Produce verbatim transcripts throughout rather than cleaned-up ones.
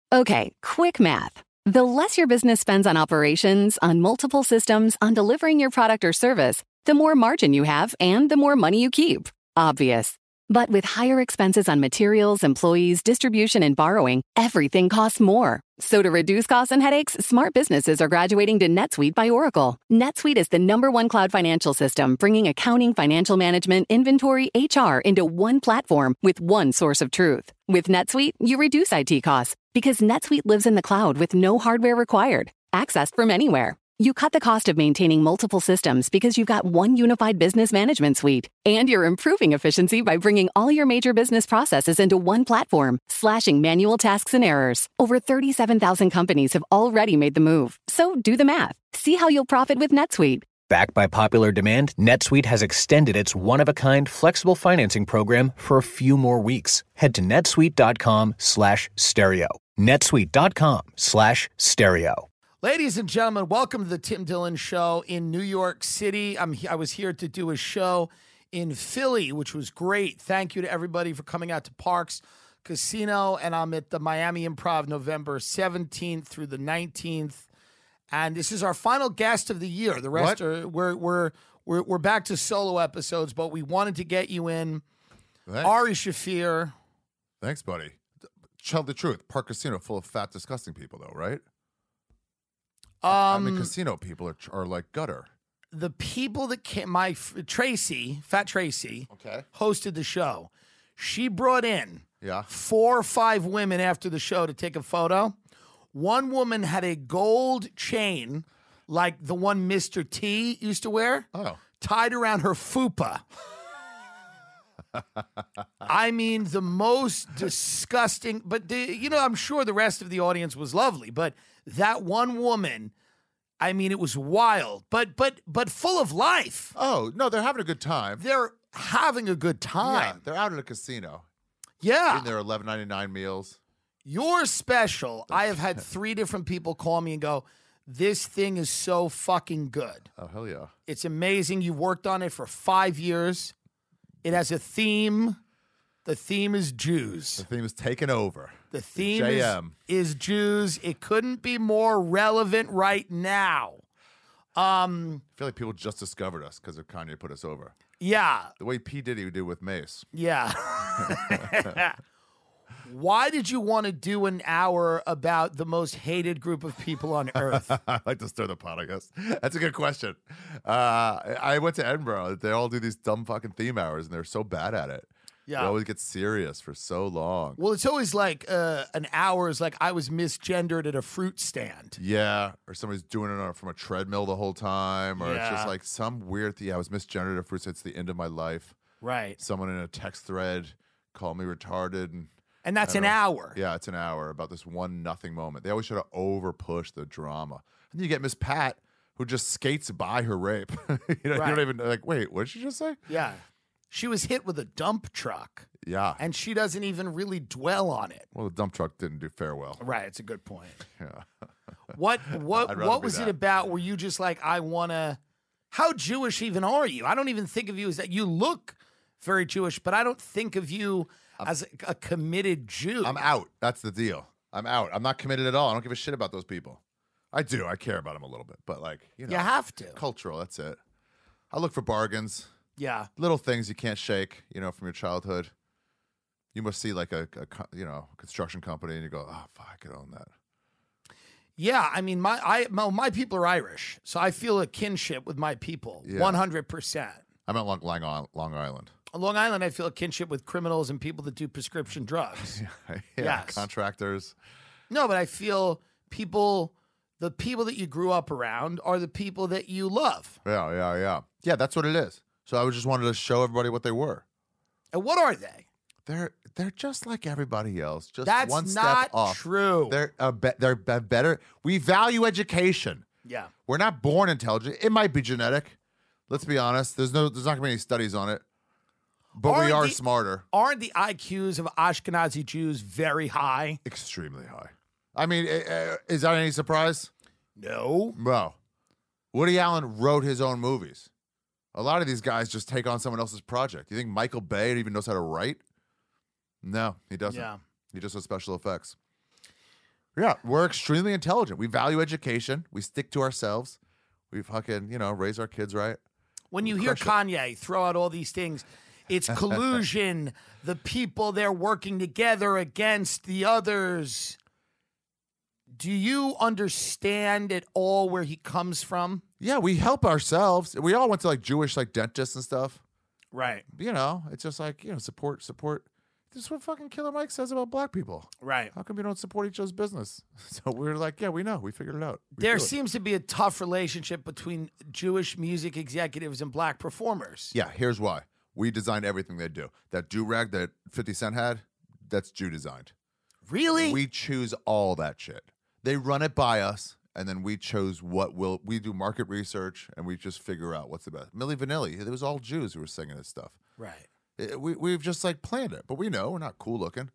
Okay, quick math. The less your business spends on operations, on multiple systems, on delivering your product or service, the more margin you have and the more money you keep. Obvious. But with higher expenses on materials, employees, distribution, and borrowing, everything costs more. So to reduce costs and headaches, smart businesses are graduating to NetSuite by Oracle. NetSuite is the number one cloud financial system, bringing accounting, financial management, inventory, H R into one platform with one source of truth. With NetSuite, you reduce I T costs because NetSuite lives in the cloud with no hardware required, accessed from anywhere. You cut the cost of maintaining multiple systems because you've got one unified business management suite. And you're improving efficiency by bringing all your major business processes into one platform, slashing manual tasks and errors. Over thirty-seven thousand companies have already made the move. So do the math. See how you'll profit with NetSuite. Backed by popular demand, NetSuite has extended its one-of-a-kind flexible financing program for a few more weeks. Head to netsuite.com slash stereo. netsuite.com slash stereo. Ladies and gentlemen, welcome to the Tim Dillon Show in New York City. I'm I was here to do a show in Philly, which was great. Thank you to everybody for coming out to Parks Casino, and I'm at the Miami Improv November seventeenth through the nineteenth. And this is our final guest of the year. The rest what? are we're we're we're we're back to solo episodes, but we wanted to get you in. Thanks. Ari Shaffir. Thanks, buddy. Tell the truth. Park Casino full of fat, disgusting people, though, right? Um, I mean, casino people are are like gutter. The people that came, my Tracy, Fat Tracy, Okay. hosted the show. She brought in Yeah. four or five women after the show to take a photo. One woman had a gold chain, like the one Mister T used to wear, Oh. tied around her fupa. I mean, the most disgusting, but the, you know, I'm sure the rest of the audience was lovely, but that one woman, I mean, it was wild, but but but full of life. Oh, no, they're having a good time. They're having a good Yeah, time. they're out at a casino. Yeah. Eating their eleven ninety-nine meals. You're special. I have had three different people call me and go, this thing is so fucking good. Oh, hell yeah. It's amazing. You've worked on it for five years. It has a theme. The theme is Jews. The theme is taken over. The theme J is, M. is Jews. It couldn't be more relevant right now. Um, I feel like people just discovered us because of Kanye put us over. yeah, The way P. Diddy would do with Mace. yeah. Why did you want to do an hour about the most hated group of people on earth? I like to stir the pot, I guess. That's a good question. Uh, I went to Edinburgh. They all do these dumb fucking theme hours, and they're so bad at it. Yeah. They always get serious for so long. Well, it's always like uh, an hour is like I was misgendered at a fruit stand. Yeah, or somebody's doing it on, from a treadmill the whole time, or it's Yeah. just like some weird thing. Yeah, I was misgendered at first. It's the end of my life. Right. Someone in a text thread called me retarded, and And that's I an don't- hour. yeah, it's an hour about this one nothing moment. They always try to over push the drama, and then you get Miss Pat who just skates by her rape. you know, you Right. don't even like. Wait, what did she just say? Yeah. She was hit with a dump truck, Yeah. and she doesn't even really dwell on it. Well, the dump truck didn't do farewell. Right. It's a good point. Yeah. What what I'd rather what be was it that. about? Were you just like, I want to? How Jewish even are you? I don't even think of you as that. You look very Jewish, but I don't think of you as a, a committed Jew. I'm out. That's the deal. I'm out. I'm not committed at all. I don't give a shit about those people. I do. I care about them a little bit, but like, you know, You have to. cultural. That's it. I look for bargains, Yeah. little things you can't shake, you know, from your childhood. You must see like a, a co- you know, construction company, and you go, oh, fuck, I could own that. Yeah, I mean, my I my, my people are Irish, so I feel a kinship with my people, Yeah. one hundred percent. I'm at Long, Long, Isl- Long Island. On Long Island, I feel a kinship with criminals and people that do prescription drugs. yeah, Yes. contractors. No, but I feel people, the people that you grew up around are the people that you love. Yeah, yeah, yeah. Yeah, that's what it is. So I just wanted to show everybody what they were. And what are they? They're they're just like everybody else, just That's one step not off. true. They're uh, be- they're be- better. We value education. Yeah. We're not born intelligent. It might be genetic. Let's be honest. There's no there's not gonna be any studies on it. But we Aren't are the- smarter. Aren't the I Qs of Ashkenazi Jews very high? Extremely high. I mean, uh, is that any surprise? No. Bro, Woody Allen wrote his own movies. A lot of these guys just take on someone else's project. You think Michael Bay even knows how to write? No, he doesn't. Yeah. He just does special effects. Yeah, we're extremely intelligent. We value education. We stick to ourselves. We fucking, you know, raise our kids right. When you We hear crush it. Kanye throw out all these things, it's collusion, the people they're working together against the others. Do you understand at all where he comes from? Yeah, we help ourselves. We all went to like Jewish like dentists and stuff. Right. You know, it's just like, you know, support, support. This is what fucking Killer Mike says about black people. Right. How come you don't support each other's business? So we were like, yeah, we know. We figured it out. We There do it. seems to be a tough relationship between Jewish music executives and black performers. Yeah, here's why. We designed everything they do. That do-rag that fifty Cent had, that's Jew designed. Really? We choose all that shit. They run it by us, and then we chose what will. We do market research, and we just figure out what's the best. Milli Vanilli, it was all Jews who were singing this stuff. Right. It- we, we've just like planned it, but we know we're not cool looking.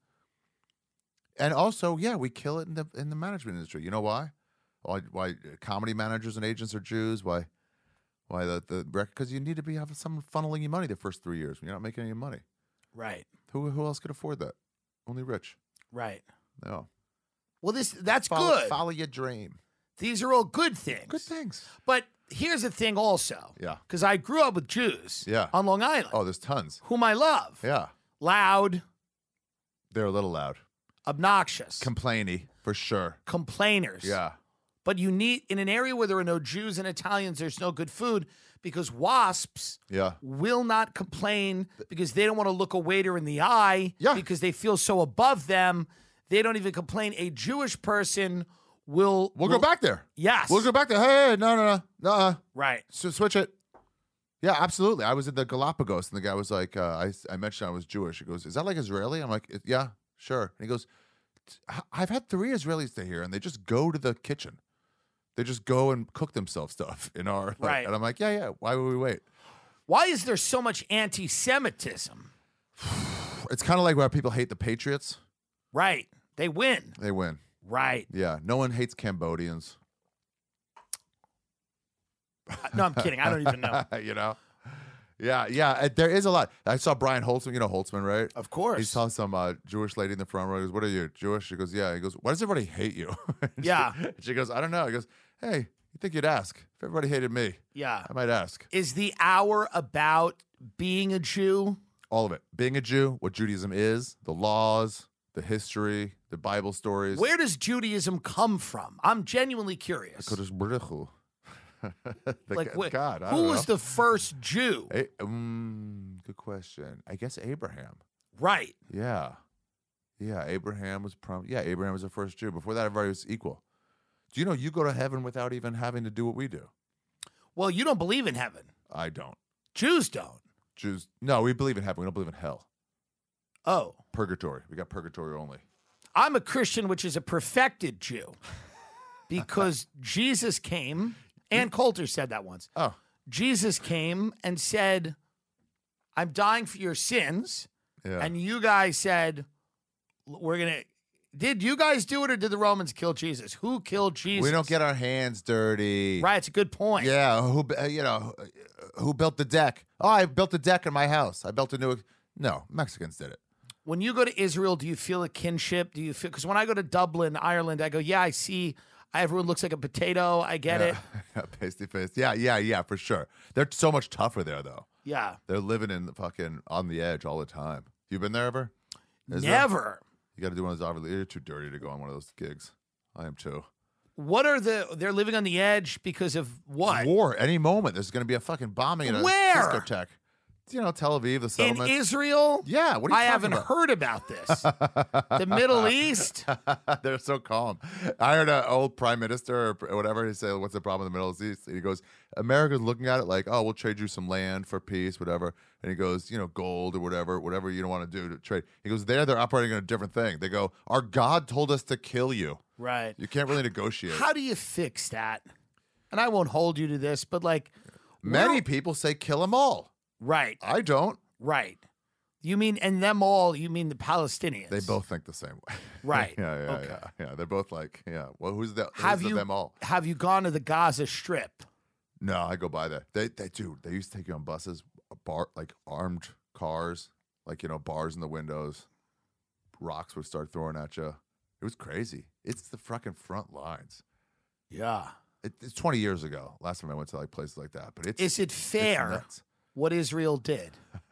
And also, yeah, we kill it in the in the management industry. You know why? Why, why comedy managers and agents are Jews? Why? Why the the because you need to be having someone funneling you money the first three years when you're not making any money. Right. Who who else could afford that? Only rich. Right. No. Well, this that's Follow, good. follow your dream. These are all good things. Good things. But here's the thing also. Yeah. Because I grew up with Jews Yeah. on Long Island, Oh, there's tons. whom I love. Yeah. Loud, They're a little loud. obnoxious, Complainy, for sure. complainers. Yeah. But you need, in an area where there are no Jews and Italians, there's no good food because wasps Yeah. will not complain because they don't want to look a waiter in the eye Yeah. because they feel so above them. They don't even complain. A Jewish person will. We'll will- go back there. Yes. We'll go back there. Hey, hey, no, no, no. No. Right. So switch it. Yeah, absolutely. I was at the Galapagos, and the guy was like, uh, I, I mentioned I was Jewish. He goes, is that like Israeli? I'm like, yeah, sure. And he goes, I've had three Israelis stay here, and they just go to the kitchen. They just go and cook themselves stuff in our, like, Right. And I'm like, yeah, yeah. Why would we wait? Why is there so much anti-Semitism? It's kind of like where people hate the Patriots. Right. They win. They win. Right. Yeah. No one hates Cambodians. No, I'm kidding. I don't even know. You know? Yeah, yeah. uh, There is a lot. I saw Brian Holtzman. You know Holtzman, right? Of course. He saw some uh, Jewish lady in the front row. He goes, what are you, Jewish? She goes, yeah. He goes, why does everybody hate you? And Yeah. She, she goes, I don't know. He goes, hey, you think you'd ask? If everybody hated me, Yeah. I might ask. Is the hour about being a Jew? All of it. Being a Jew, what Judaism is, the laws, the history, the Bible stories. Where does Judaism come from? I'm genuinely curious. Kodesh Baruch Hu. The Like, g- wh- God, I who don't was know. the first Jew? A- um, good question. I guess Abraham. Right. Yeah. Yeah, Abraham was prom- yeah, Abraham was the first Jew. Before that, everybody was equal. Do you know you go to heaven without even having to do what we do? Well, you don't believe in heaven. I don't. Jews don't. Jews, no, we believe in heaven. We don't believe in hell. Oh. Purgatory. We got purgatory only. I'm a Christian, which is a perfected Jew, because Jesus came, and Coulter said that once. Oh, Jesus came and said, I'm dying for your sins. yeah. And you guys said, we're going to. Did you guys do it or did the Romans kill Jesus? Who killed Jesus? we don't get our hands dirty. Right, it's a good point. Yeah, who uh, you know, uh, who built the deck? Oh, I built a deck in my house. I built a new No, Mexicans did it. When you go to Israel, do you feel a kinship? Do you feel, because when I go to Dublin, Ireland, I go, yeah, I see everyone looks like a potato. I get it. Yeah. Pasty face. Yeah, yeah, yeah, for sure. They're so much tougher there though. Yeah. They're living in the fucking on the edge all the time. You been there ever? Is there? Never. You got to do one of those. Obviously, you're too dirty to go on one of those gigs. I am too. What are the, they're living on the edge because of what? War. Any moment, there's going to be a fucking bombing in a Where? discotheque. You know, Tel Aviv, the In settlement. Israel? Yeah, what are you I talking haven't about? heard about this. The Middle East? They're so calm. I heard an old prime minister or whatever. He said, "What's the problem in the Middle East?" He goes, "America's looking at it like, oh, we'll trade you some land for peace, whatever." And he goes, "You know, gold or whatever, whatever you don't want to do to trade." He goes, "There, they're operating on a different thing. They go, our God told us to kill you. Right. You can't really negotiate." How do you fix that? And I won't hold you to this, but like, Many we're- people say kill them all. right, I don't. right. You mean, and them all, you mean the Palestinians? They both think the same way. Right. yeah, yeah, Okay. yeah, yeah. They're both like, yeah. Well, who's the? Who's Have the you them all? have you gone to the Gaza Strip? No, I go by there. They, they do. They used to take you on buses, a bar, like armed cars, like you know, bars in the windows. Rocks would start throwing at you. It was crazy. It's the fucking front lines. Yeah. It, it's twenty years ago. Last time I went to like places like that. But it's Is it fair nuts. what Israel did?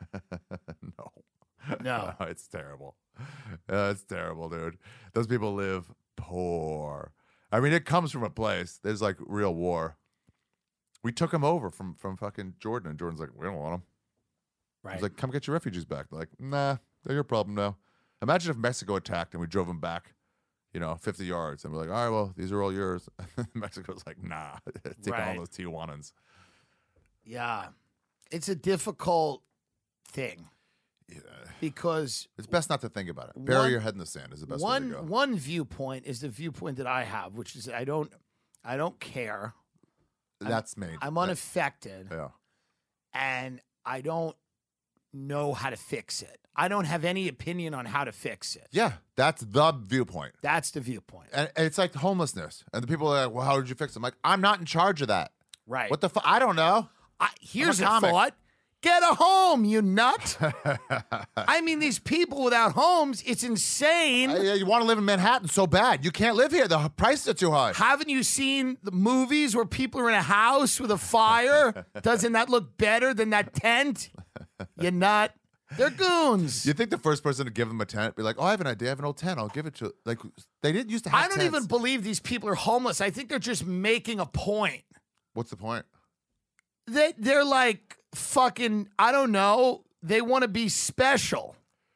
No. No. No, it's terrible. Uh, it's terrible, dude. Those people live poor. I mean, it comes from a place. There's like real war. We took them over from from fucking Jordan, and Jordan's like, we don't want them. Right. He's like, come get your refugees back. They're like, nah, they're your problem now. Imagine if Mexico attacked and we drove them back, you know, fifty yards, and we're like, all right, well, these are all yours. Mexico's like, nah, take Right. all those Tijuanans. Yeah. It's a difficult thing. Yeah. Because It's best not to think about it. Bury One- your head in the sand is the best one way to go. one viewpoint is the viewpoint that I have, which is I don't I don't care. That's me. I'm That- unaffected, Yeah. and I don't know how to fix it. I don't have any opinion on how to fix it. Yeah, that's the viewpoint. That's the viewpoint. And, and it's like homelessness. And the people are like, well, how did you fix it? I'm like, I'm not in charge of that. Right. What the fuck? I don't know. I, here's a, comic. thought. Get a home, you nut. I mean, these people without homes, it's insane. Uh, yeah, you want to live in Manhattan so bad. You can't live here. The prices are too high. Haven't you seen the movies where people are in a house with a fire? Doesn't that look better than that tent? You nut. They're goons. You think the first person to give them a tent be like, oh, I have an idea. I have an old tent. I'll give it to Like, they didn't used to have I don't tents. even believe these people are homeless. I think they're just making a point. What's the point? They, they're like fucking, I don't know. They want to be special.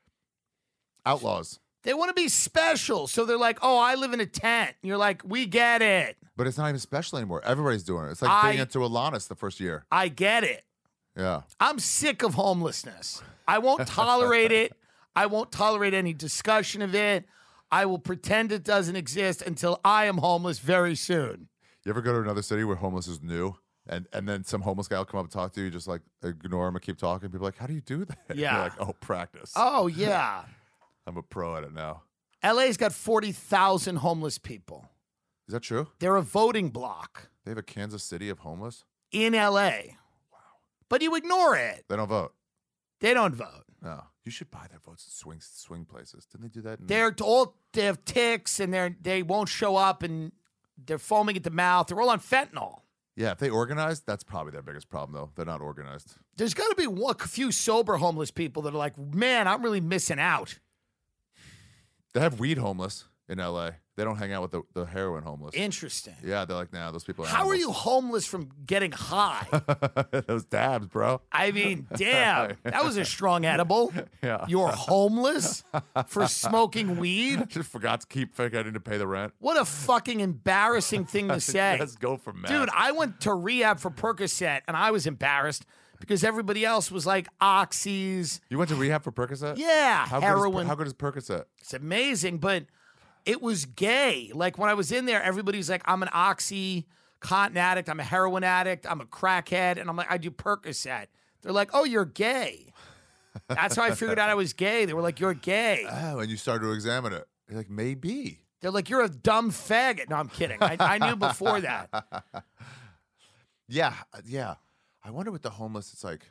Outlaws. They want to be special. So they're like, oh, I live in a tent. And you're like, we get it. But it's not even special anymore. Everybody's doing it. It's like I- being into Alanis the first year. I get it. Yeah. I'm sick of homelessness. I won't tolerate it. I won't tolerate any discussion of it. I will pretend it doesn't exist until I am homeless very soon. You ever go to another city where homeless is new? And and then some homeless guy will come up and talk to you, just like ignore him and keep talking. People are like, how do you do that? And Yeah. You're like, oh, practice. Oh, yeah. I'm a pro at it now. L A's got forty thousand homeless people. Is that true? They're a voting block They have a Kansas City of homeless? in L A. Wow. But you ignore it. They don't vote. They don't vote. No. You should buy their votes at swing swing places. Didn't they do that? In- They're all, they have ticks and they're, they won't show up and they're foaming at the mouth. They're all on fentanyl. Yeah, if they organized, that's probably their biggest problem, though. They're not organized. There's got to be one, a few sober homeless people that are like, man, I'm really missing out. They have weed homeless in L A. They don't hang out with the, the heroin homeless. Interesting. Yeah, they're like, nah, those people are How are you animals." homeless from getting high? Those dabs, bro. I mean, damn, that was a strong edible. Yeah. You're homeless for smoking weed? Just forgot to keep forgetting to pay the rent. What a fucking embarrassing thing to say. Let's go for meth. Dude, I went to rehab for Percocet and I was embarrassed because everybody else was like oxys. You went to rehab for Percocet? Yeah, How heroin. Good is, how good is Percocet? It's amazing, but it was gay. Like when I was in there, everybody's like, I'm an oxy cotton addict, I'm a heroin addict, I'm a crackhead, and I'm like, I do Percocet. They're like, oh, you're gay. That's how I figured out I was gay. They were like, you're gay. Oh, and you started to examine it. You're like, maybe. They're like, you're a dumb faggot. No, I'm kidding. I, I knew before that. Yeah, uh, yeah. I wonder with the homeless, it's like,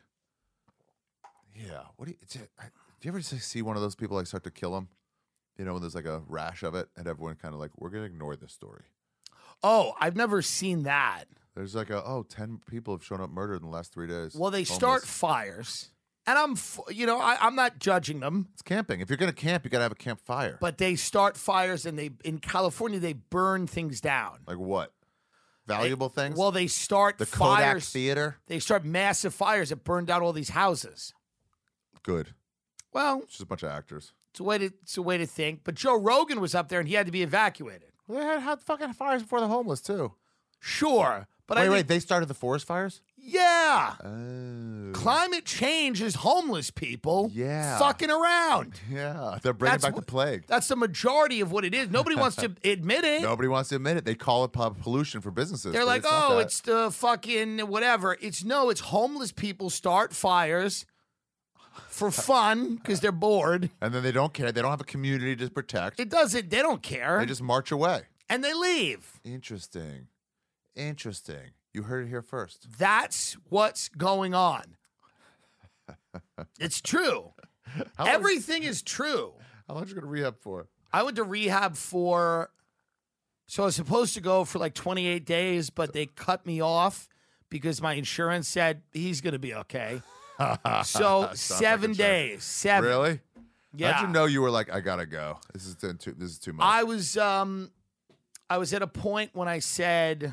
yeah. What do you? It's, I, do you ever just see one of those people like start to kill them? You know, when there's like a rash of it, and everyone kind of like, we're gonna ignore this story. Oh, I've never seen that. There's like a oh, ten people have shown up murdered in the last three days. Well, they Homeless. start fires, and I'm, f- you know, I, I'm not judging them, It's camping. If you're gonna camp, you gotta have a campfire. but they start fires, and they in California they burn things down. Like what? Valuable things. Well, they start the Kodak fires. Theater. They start massive fires that burn down all these houses. Good. Well, It's just a bunch of actors. it's a way to it's a way to think. But Joe Rogan was up there, and he had to be evacuated. Well, they had, had fucking fires before the homeless too. Sure, but wait, I wait. think, They started the forest fires. yeah. Oh. Climate change is homeless people Yeah. fucking around. Yeah, they're bringing That's back wh- the plague. That's the majority of what it is. Nobody wants to admit it. Nobody wants to admit it. They call it pop pollution for businesses. They're but like, it's not oh, that. it's the fucking whatever. It's no, it's homeless people start fires for fun because they're bored. And then they don't care. They don't have a community to protect. It doesn't, they don't care. They just march away. and they leave. Interesting. Interesting. You heard it here first. That's what's going on. It's true. How long- Everything is true. How long are you going to rehab for? I went to rehab for, so I was supposed to go for like twenty-eight days, but they cut me off because my insurance said he's going to be okay. So seven like days, seven. Really? Yeah. How'd you know you were like, I gotta go? This is too. This is too much. I was, um, I was at a point when I said,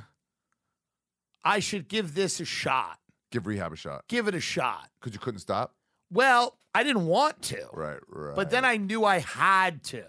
I should give this a shot. Give rehab a shot. Give it a shot. Because you couldn't stop. Well, I didn't want to. Right, right. But then I knew I had to.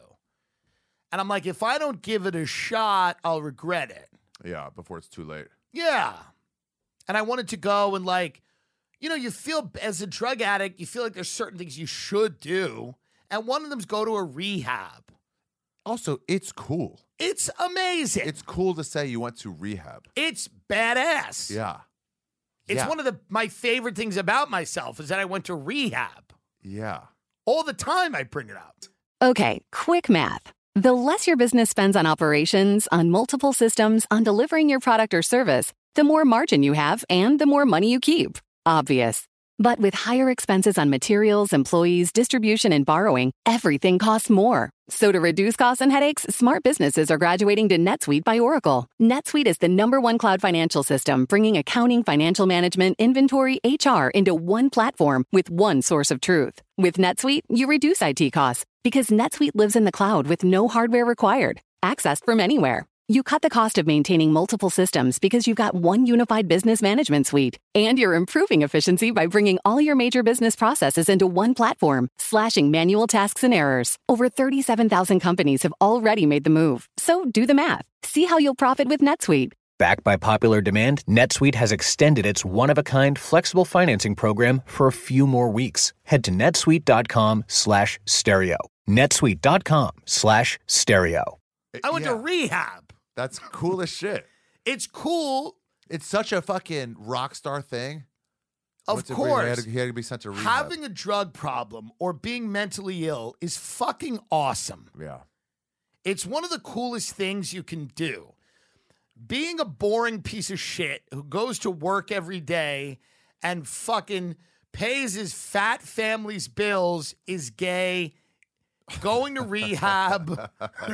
And I'm like, if I don't give it a shot, I'll regret it. Yeah, before it's too late. Yeah. And I wanted to go and like, you know, you feel as a drug addict, you feel like there's certain things you should do. And one of them's go to a rehab. Also, it's cool. It's amazing. It's cool to say you went to rehab. It's badass. Yeah. It's yeah. one of the my favorite things about myself is that I went to rehab. Yeah. All the time I bring it up. Okay, quick math. The less your business spends on operations, on multiple systems, on delivering your product or service, the more margin you have and the more money you keep. Obvious. But with higher expenses on materials, employees, distribution, and borrowing, everything costs more. So to reduce costs and headaches, smart businesses are graduating to NetSuite by Oracle. NetSuite is the number one cloud financial system, bringing accounting, financial management, inventory, H R into one platform with one source of truth. With NetSuite, you reduce I T costs because NetSuite lives in the cloud with no hardware required, accessed from anywhere. You cut the cost of maintaining multiple systems because you've got one unified business management suite. And you're improving efficiency by bringing all your major business processes into one platform, slashing manual tasks and errors. Over thirty-seven thousand companies have already made the move. So do the math. See how you'll profit with NetSuite. Backed by popular demand, NetSuite has extended its one-of-a-kind flexible financing program for a few more weeks. Head to netsuite.com slash stereo. netsuite.com slash stereo. I went Yeah. to rehab. That's cool as shit. It's cool. It's such a fucking rock star thing. Of What's it- He had, course. to, he had to be sent to rehab. Having a drug problem or being mentally ill is fucking awesome. yeah. It's one of the coolest things you can do. Being a boring piece of shit who goes to work every day and fucking pays his fat family's bills is gay. Going to rehab.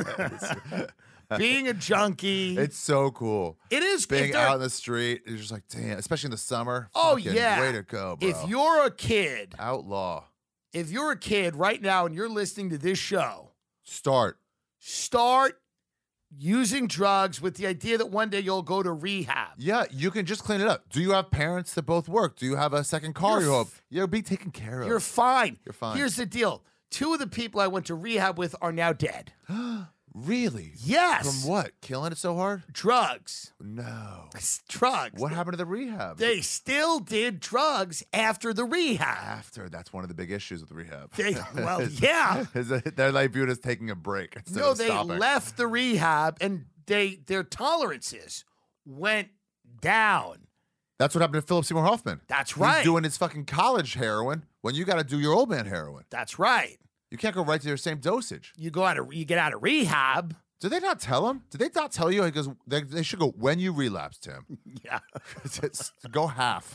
Being a junkie. It's so cool. It is. Being if there- out in the street, you're just like, damn, especially in the summer. Oh, fucking yeah. Way to go, bro. If you're a kid, Outlaw. if you're a kid right now and you're listening to this show, Start. start using drugs with the idea that one day you'll go to rehab. Yeah, you can just clean it up. Do you have parents that both work? Do you have a second car You're you f- hope? You'll be taken care of. You're fine. You're fine. Here's the deal. Two of the people I went to rehab with are now dead. Really? Yes. From what? Killing it so hard? Drugs. No. Drugs. What happened to the rehab? They still did drugs after the rehab. After. That's one of the big issues with rehab. They, well, yeah. Is that they're like viewed as taking a break instead No, of they stopping. left the rehab and they their tolerances went down. That's what happened to Philip Seymour Hoffman. That's He's right. doing his fucking college heroin when you got to do your old man heroin. That's right. You can't go right to your same dosage. You go out of you get out of rehab. Did they not tell him? Did they not tell you? Because they, they should go when you relapse, Tim. Yeah. It's- go half.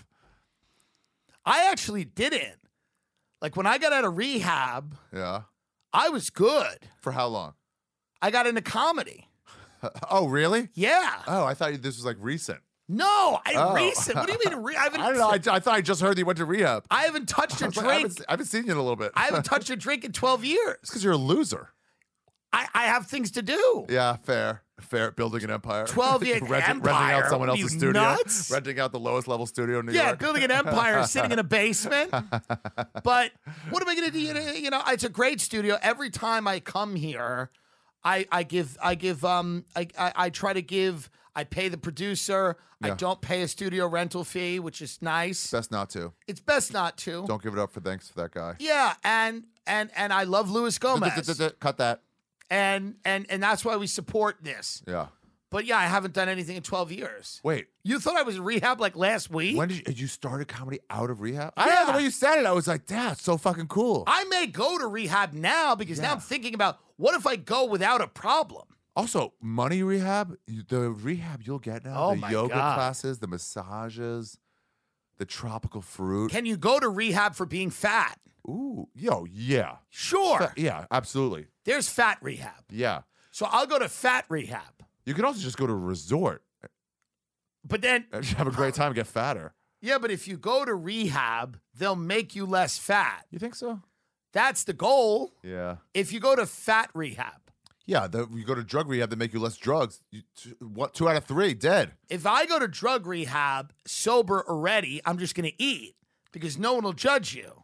I actually didn't. Like when I got out of rehab, Yeah. I was good. For how long? I got into comedy. Oh, really? Yeah. Oh, I thought you- this was like recent. No, I Oh. recent. What do you mean? Re- I haven't. I don't know. I, I thought I just heard that you went to rehab. I haven't touched a I was like, I, drink. haven't, I haven't seen you in a little bit. I haven't touched a drink in twelve years. It's because you're a loser. I, I have things to do. Yeah, fair. Fair. Building an empire. twelve year renting, renting empire. out someone What are else's you, studio. nuts? Renting out the lowest level studio in New Yeah, York. building an empire sitting in a basement. But what am I going to do? You know, it's a great studio. Every time I come here, I, I give, I give, um, I, I, I try to give. I pay the producer. I Yeah. don't pay a studio rental fee, which is nice. Best not to. It's best not to. Don't give it up for thanks for that guy. Yeah, and and and I love Luis Gomez, Cut that. and and and that's why we support this. Yeah. But yeah, I haven't done anything in twelve years. Wait. You thought I was in rehab like last week? When did you, you started comedy out of rehab? I know the Yeah. way you said it. I was like, "Damn, it's so fucking cool." I may go to rehab now because now Yeah. I'm thinking about what if I go without a problem? Also, money rehab, you- the rehab you'll get now, Oh the my yoga God. classes, the massages, the tropical fruit. Can you go to rehab for being fat? Ooh, yo, yeah. Sure. Fa- yeah, absolutely. There's fat rehab. Yeah. So I'll go to fat rehab. You could also just go to a resort But then, and have a great time and get fatter. yeah, but if you go to rehab, they'll make you less fat. You think so? That's the goal. Yeah. If you go to fat rehab, Yeah, the, you go to drug rehab, they make you less drugs. You, two, what, two out of three, dead. if I go to drug rehab sober already, I'm just going to eat because no one will judge you.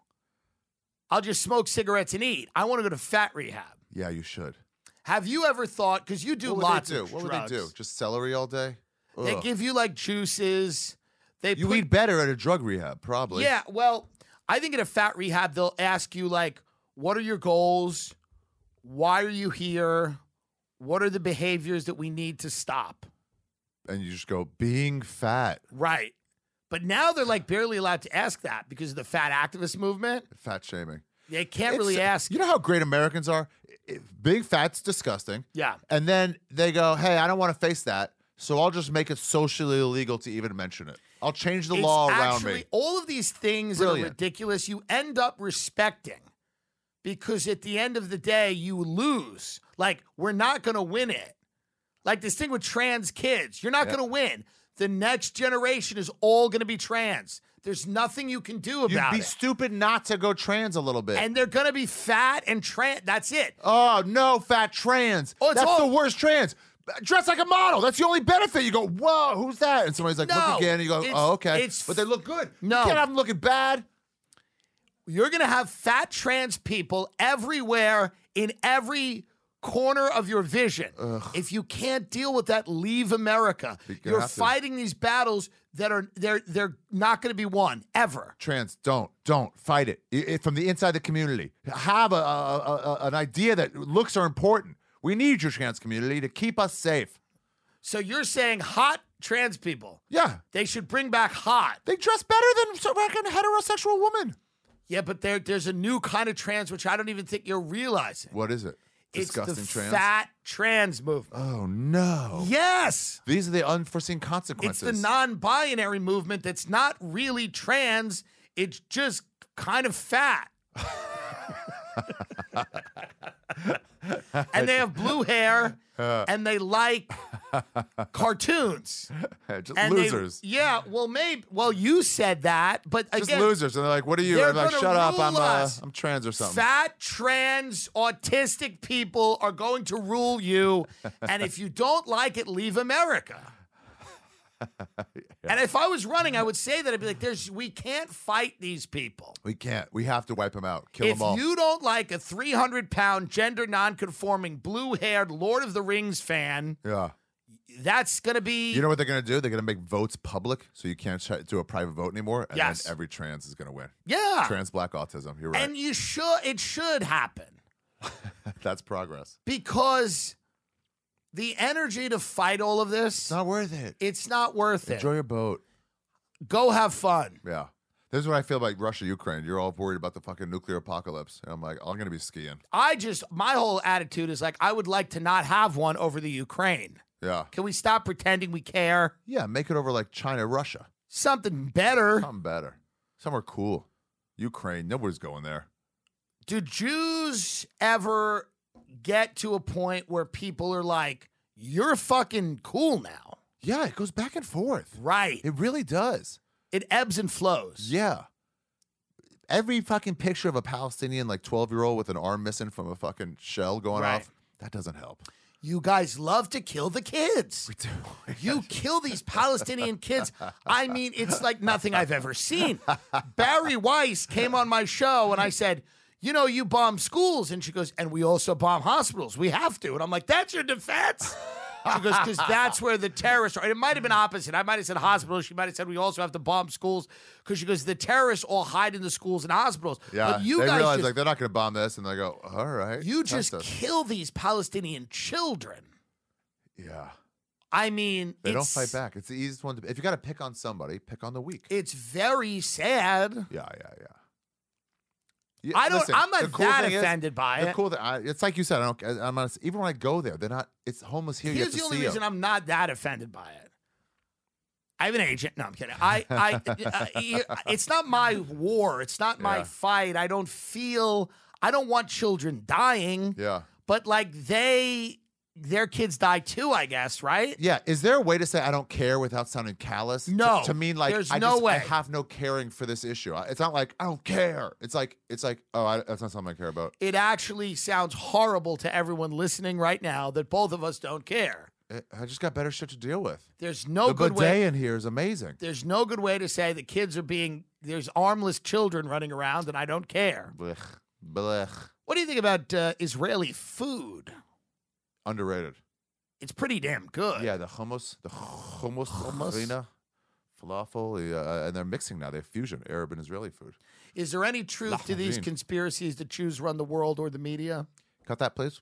I'll just smoke cigarettes and eat. I want to go to fat rehab. Yeah, you should. Have you ever thought, because you do what would lots they do? of What drugs. would they do? Just celery all day? They Ugh. give you like juices. They You put, eat better at a drug rehab, probably. Yeah, well, I think at a fat rehab, they'll ask you, like, what are your goals? Why are you here? What are the behaviors that we need to stop? And you just go, being fat. Right. But now they're like barely allowed to ask that because of the fat activist movement. Fat shaming. They can't It's- really ask. You know how great Americans are? If big fat's disgusting. Yeah. And then they go, hey, I don't want to face that, so I'll just make it socially illegal to even mention it. I'll change the It's law around actually, me. all of these things that are Brilliant. ridiculous, you end up respecting because at the end of the day, you lose. Like, we're not going to win it. Like this thing with trans kids, you're not Yeah. going to win. The next generation is all going to be trans. There's nothing you can do You'd about be it. stupid not to go trans a little bit. And they're going to be fat and trans. That's it. oh, no, fat trans. Oh, it's That's all- the worst trans. Dress like a model. That's the only benefit. You go, whoa, who's that? And somebody's like, No, look again. And you go, it's- oh, okay. it's- But they look good. No. You can't have them looking bad. You're going to have fat trans people everywhere in every corner of your vision. If you can't deal with that, leave America. You're gonna You're have to. fighting these battles that are they're they're not going to be won ever. Trans, don't, don't fight it. I- I- from the inside the community. Have a, a, a, a- an idea that looks are important. We need your trans community to keep us safe. So you're saying hot trans people, Yeah. they should bring back hot. They dress better than some fucking heterosexual woman. Yeah, but there there's a new kind of trans which I don't even think you're realizing. What is it? Disgusting it's the trans. fat trans movement. Oh no. Yes. These are the unforeseen It's consequences. the non-binary movement that's not really trans. It's just kind of fat. And they have blue hair and they like cartoons. Just And they- losers. yeah, well, maybe. Well, you said that, but Just again, losers. And they're like, what are you? they're And I'm like, gonna shut up. I'm rule uh, us. I'm trans or something. fat, trans, autistic people are going to rule you. And if you don't like it, leave America. And if I was running, I would say that I'd be like, "There's, we can't fight these people. We can't. We have to wipe them out. Kill If them all. you don't like a three hundred pound, gender non-conforming, blue-haired Lord of the Rings fan, yeah. that's gonna be You know what they're going to do? They're going to make votes public so you can't ch- do a private vote anymore. And Yes. then every trans is going to win. yeah. Trans black autism. You're right. And you should. It should happen That's progress. because the energy to fight all of this, It's not worth it. it's not worth it. Enjoy your boat. Go have fun. Yeah. This is what I feel about Russia, Ukraine. You're all worried about the fucking nuclear apocalypse. And I'm like, I'm going to be skiing. I just, my whole attitude is like, I would like to not have one over the Ukraine. Yeah. Can we stop pretending we care? Yeah. Make it over like China, Russia. Something better. Something better. Somewhere cool. Ukraine. Nobody's going there. Do Jews ever get to a point where people are like, you're fucking cool now? Yeah. It goes back and forth. Right. It really does. It ebbs and flows. Yeah. Every fucking picture of a Palestinian, like twelve year old with an arm missing from a fucking shell going Right. off, that doesn't help. You guys love to kill the kids. We do. You kill these Palestinian kids. I mean, it's like nothing I've ever seen. Barry Weiss came on my show and I said, you know, you bomb schools. And she goes, and we also bomb hospitals. We have to. And I'm like, that's your defense? She goes, because that's where the terrorists are. And it might have been opposite. I might have said hospitals. She might have said we also have to bomb schools. Because she goes, the terrorists all hide in the schools and hospitals. Yeah. But you they guys realize just, like they're not going to bomb this, and they go, all right. you test just us." kill these Palestinian children. Yeah. I mean, They don't it's, fight back. It's the easiest one to. If you got to pick on somebody, pick on the weak. It's very sad. Yeah, yeah, yeah. Yeah, I don't. listen, I'm the not cool that thing is- offended by The it. cool thing, I, it's like you said. I don't. I'm not. Even when I go there, they're not. It's homeless here. Here's you the have to only see reason them. I'm not that offended by it. I have an agent. No, I'm kidding. I, I, uh, it's not my war. It's not my Yeah. fight. I don't feel, I don't want children dying. Yeah. But like they, their kids die too, I guess, right? Yeah. Is there a way to say I don't care without sounding callous? To- No, To, mean like there's I no just way. I have no caring for this issue. I- It's not like I don't care. It's like it's like oh I, that's not something I care about. It actually sounds horrible to everyone listening right now that both of us don't care. I just got better shit to deal with. There's no the good bidet way. in here is amazing. There's no good way to say the kids are being, there's armless children running around and I don't care. Blech. Blech. What do you think about uh, Israeli food? Underrated. It's pretty damn good. Yeah, the hummus, the hummus, Hummus? harina, falafel, uh, and they're mixing now. They have fusion, Arab and Israeli food. Is there any truth to these Lahmacun. conspiracies that Jews run the world or the media? Cut that, please.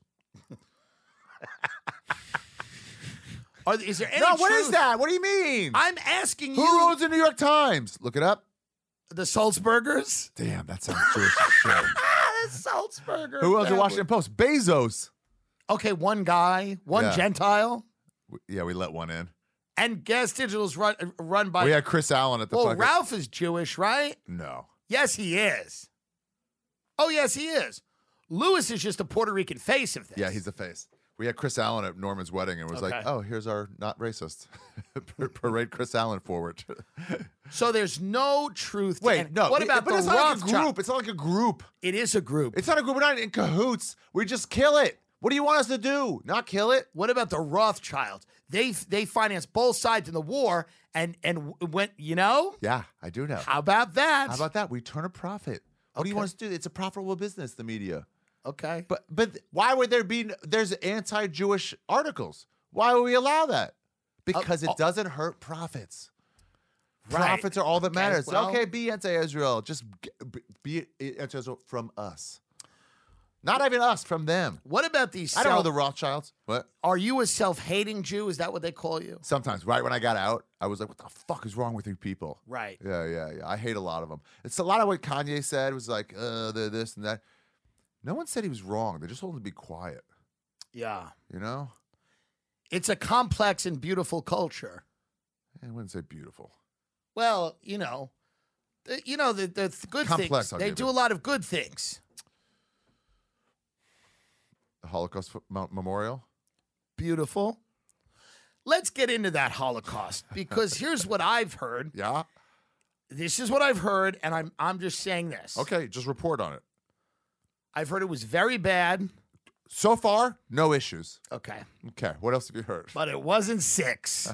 Are, is there any No, what truth? is that? What do you mean? I'm asking Who you. owns the New York Times? Look it up. The Salzburgers? Damn, that sounds Jewish as shit. Ah, the Salzburger. Who owns the family. Washington Post? Bezos. Okay, one guy, one Yeah. Gentile. W- Yeah, we let one in. And Gas Digital's run run by. We had Chris Allen at the well, fucking... Ralph is Jewish, right? No. Yes, he is. Oh, yes, he is. Lewis is just a Puerto Rican face of this. Yeah, he's the face. We had Chris Allen at Norman's wedding and was Okay. like, oh, here's our not racist. Parade Chris Allen forward. So there's no truth. To Wait, any- no. What it- about but the it's not like a Rothschild- group. It's not like a group. It is a group. It's not a group. We're not in cahoots. We just kill it. What do you want us to do? Not kill it? What about the Rothschilds? They they finance both sides in the war, and and went. You know, Yeah, I do know. how about that? How about that? We turn a profit. What do you Okay. want us to do? It's a profitable business, the media. Okay, But but why would there be there's anti-Jewish articles? Why would we allow that? Because oh. it doesn't hurt profits. Right. Profits are all that Okay, matters. well- okay, be anti-Israel. Just g- be be anti-Israel from us. Not even us, from them. what about these? I don't know self- the Rothschilds. What? Are you a self-hating Jew? Is that what they call you? Sometimes, right when I got out, I was like, what the fuck is wrong with you people? Right. Yeah, yeah, yeah. I hate a lot of them. It's a lot of what Kanye said was like, uh, the this and that. No one said he was wrong. They just told him to be quiet, Yeah. you know? It's a complex and beautiful culture. I wouldn't say beautiful. Well, you know, the, you know the the th- good Complex, things. I'll They give do it. a lot of good things. The Holocaust F- Mo- Memorial? Beautiful. Let's get into that Holocaust because here's what I've heard. Yeah? This is what I've heard, and I'm I'm just saying this. Okay, just report on it. I've heard it was very bad. So far, no issues. Okay. Okay, what else have you heard? But it wasn't six.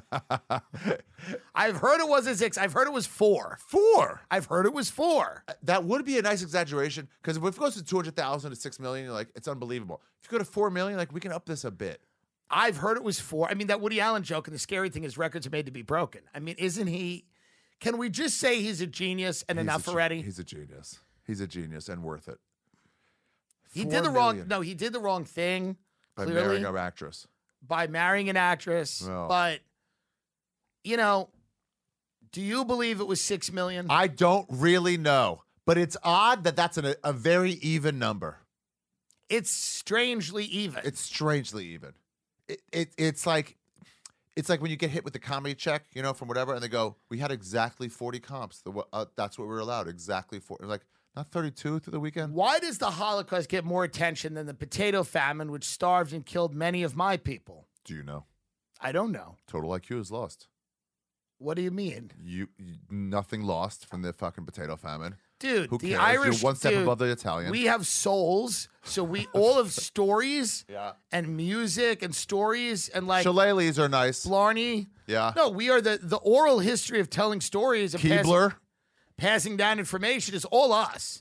I've heard it wasn't six. I've heard it was four. Four. I've heard it was four. That would be a nice exaggeration because if it goes to two hundred thousand to six million, you're like, it's unbelievable. If you go to four million, like, we can up this a bit. I've heard it was four. I mean, that Woody Allen joke, and the scary thing is records are made to be broken. I mean, isn't he? Can we just say he's a genius and He's enough a, ge- already? He's a genius. He's a genius and worth it. He Four did the wrong. million No, he did the wrong thing. by clearly, marrying an actress. by marrying an actress. No. But you know, do you believe it was six million? I don't really know, but it's odd that that's an, a very even number. It's strangely even. It's strangely even. It, it it's like it's like when you get hit with the comedy check, you know, from whatever, and they go, "We had exactly forty comps. The, uh, that's what we were allowed. Exactly four." Like not thirty-two through the weekend. Why does the Holocaust get more attention than the potato famine, which starved and killed many of my people? Do you know? I don't know. Total I Q is lost. What do you mean, You, you nothing lost from the fucking potato famine. dude? Who the cares? Irish, You're one step dude, above the Italian. We have souls, so we all have stories yeah. and music and stories and like Shillelaghs are nice. Blarney. Yeah. No, we are the the oral history of telling stories and passing, Keebler. passing down information is all us.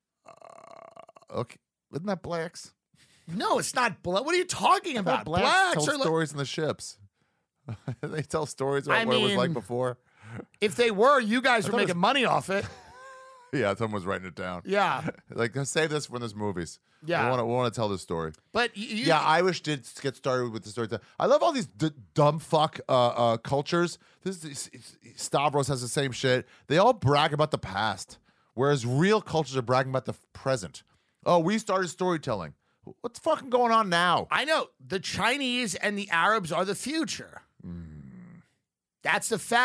Okay. Isn't that blacks? No, it's not. Bla- what are you talking I thought about? blacks, Blacks tell are like, stories in the ships. They tell stories about I what it was like mean- before. if they were, you guys were thought it making money off it. Yeah, someone was writing it down. Yeah, Like, save this for this movies. Yeah. we want to we want to tell this story. but you, you, Yeah, Irish did get started with the story. I love all these d- dumb fuck uh, uh, cultures. This is, Stavros has the same shit. They all brag about the past, whereas real cultures are bragging about the f- present. Oh, we started storytelling. What's fucking going on now? I know the Chinese and the Arabs are the future. That's the fact.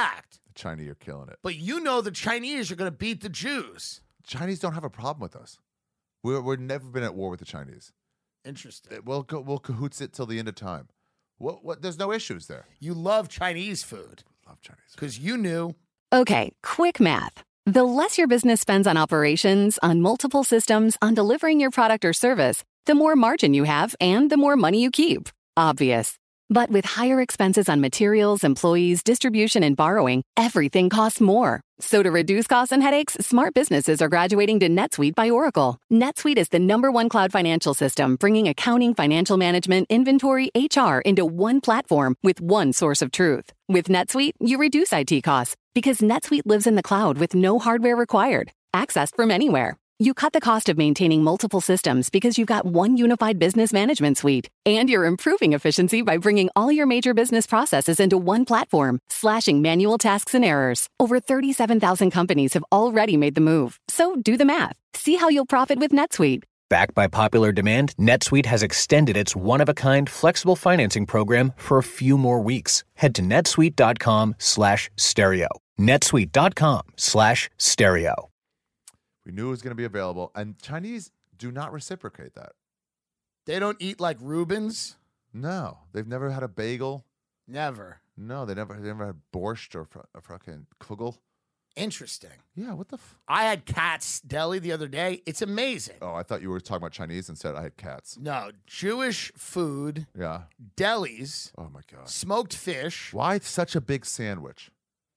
The Chinese are killing it. But you know the Chinese are going to beat the Jews. Chinese don't have a problem with us. We're we're never been at war with the Chinese. Interesting. We'll go, we'll cahoots it till the end of time. What what? There's no issues there. You love Chinese food. Love Chinese food. Because you knew. Okay, quick math. The less your business spends on operations, on multiple systems, on delivering your product or service, the more margin you have and the more money you keep. Obvious. But with higher expenses on materials, employees, distribution, and borrowing, everything costs more. So to reduce costs and headaches, smart businesses are graduating to NetSuite by Oracle. NetSuite is the number one cloud financial system, bringing accounting, financial management, inventory, H R into one platform with one source of truth. With NetSuite, you reduce I T costs because NetSuite lives in the cloud with no hardware required, accessed from anywhere. You cut the cost of maintaining multiple systems because you've got one unified business management suite. And you're improving efficiency by bringing all your major business processes into one platform, slashing manual tasks and errors. Over thirty-seven thousand companies have already made the move. So do the math. See how you'll profit with NetSuite. Backed by popular demand, NetSuite has extended its one-of-a-kind flexible financing program for a few more weeks. Head to netsuite.com slash stereo. netsuite.com slash stereo. We knew it was going to be available, and Chinese do not reciprocate that. They don't eat like Reubens? No, they've never had a bagel. Never. No, they never, they never had borscht or fr- a fucking kugel. Interesting. Yeah, what the? F- I had Katz Deli the other day. It's amazing. oh, I thought you were talking about Chinese and said I had cats. No, Jewish food, Yeah. delis, Oh my god. smoked fish. Why such a big sandwich?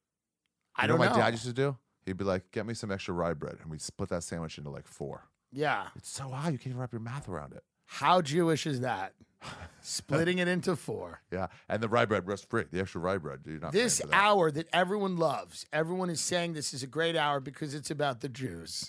I You don't know know. what my dad used to do? He'd be like, "Get me some extra rye bread," and we'd split that sandwich into like four. Yeah. It's so high, you can't even wrap your mouth around it. How Jewish is that? Splitting it into four. Yeah, and the rye bread rest free. The extra rye bread, you're not This paying for that. hour that everyone loves, everyone is saying this is a great hour because it's about the Jews.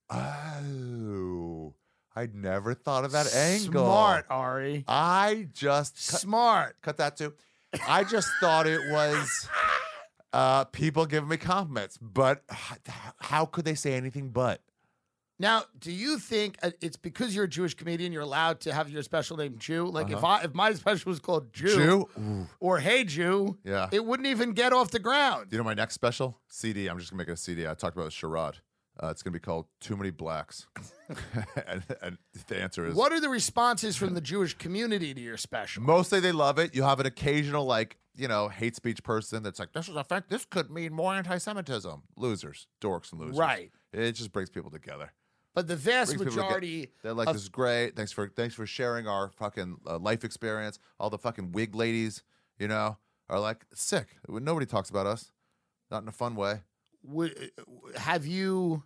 Oh, I'd never thought of that angle. Smart, Ari. I just cut, Smart. cut that too. I just thought it was uh, people giving me compliments, but h- how could they say anything but? Now, do you think uh, it's because you're a Jewish comedian, you're allowed to have your special name Jew? Like if I if my special was called Jew, Jew? Ooh. or Hey Jew, Yeah. it wouldn't even get off the ground. You know my next special? C D. I'm just going to make it a C D. I talked about it with Sherrod. Uh, it's going to be called Too Many Blacks. and, and the answer is... What are the responses from the Jewish community to your special? Mostly they love it. You have an occasional, like, you know, hate speech person that's like, this is offensive. This could mean more anti-Semitism. Losers. Dorks and losers. Right. It just brings people together. But the vast Brings people together. majority, They're like, of- this is great. Thanks for thanks for sharing our fucking uh, life experience. All the fucking wig ladies, you know, are like, sick. Nobody talks about us. Not in a fun way. would, have you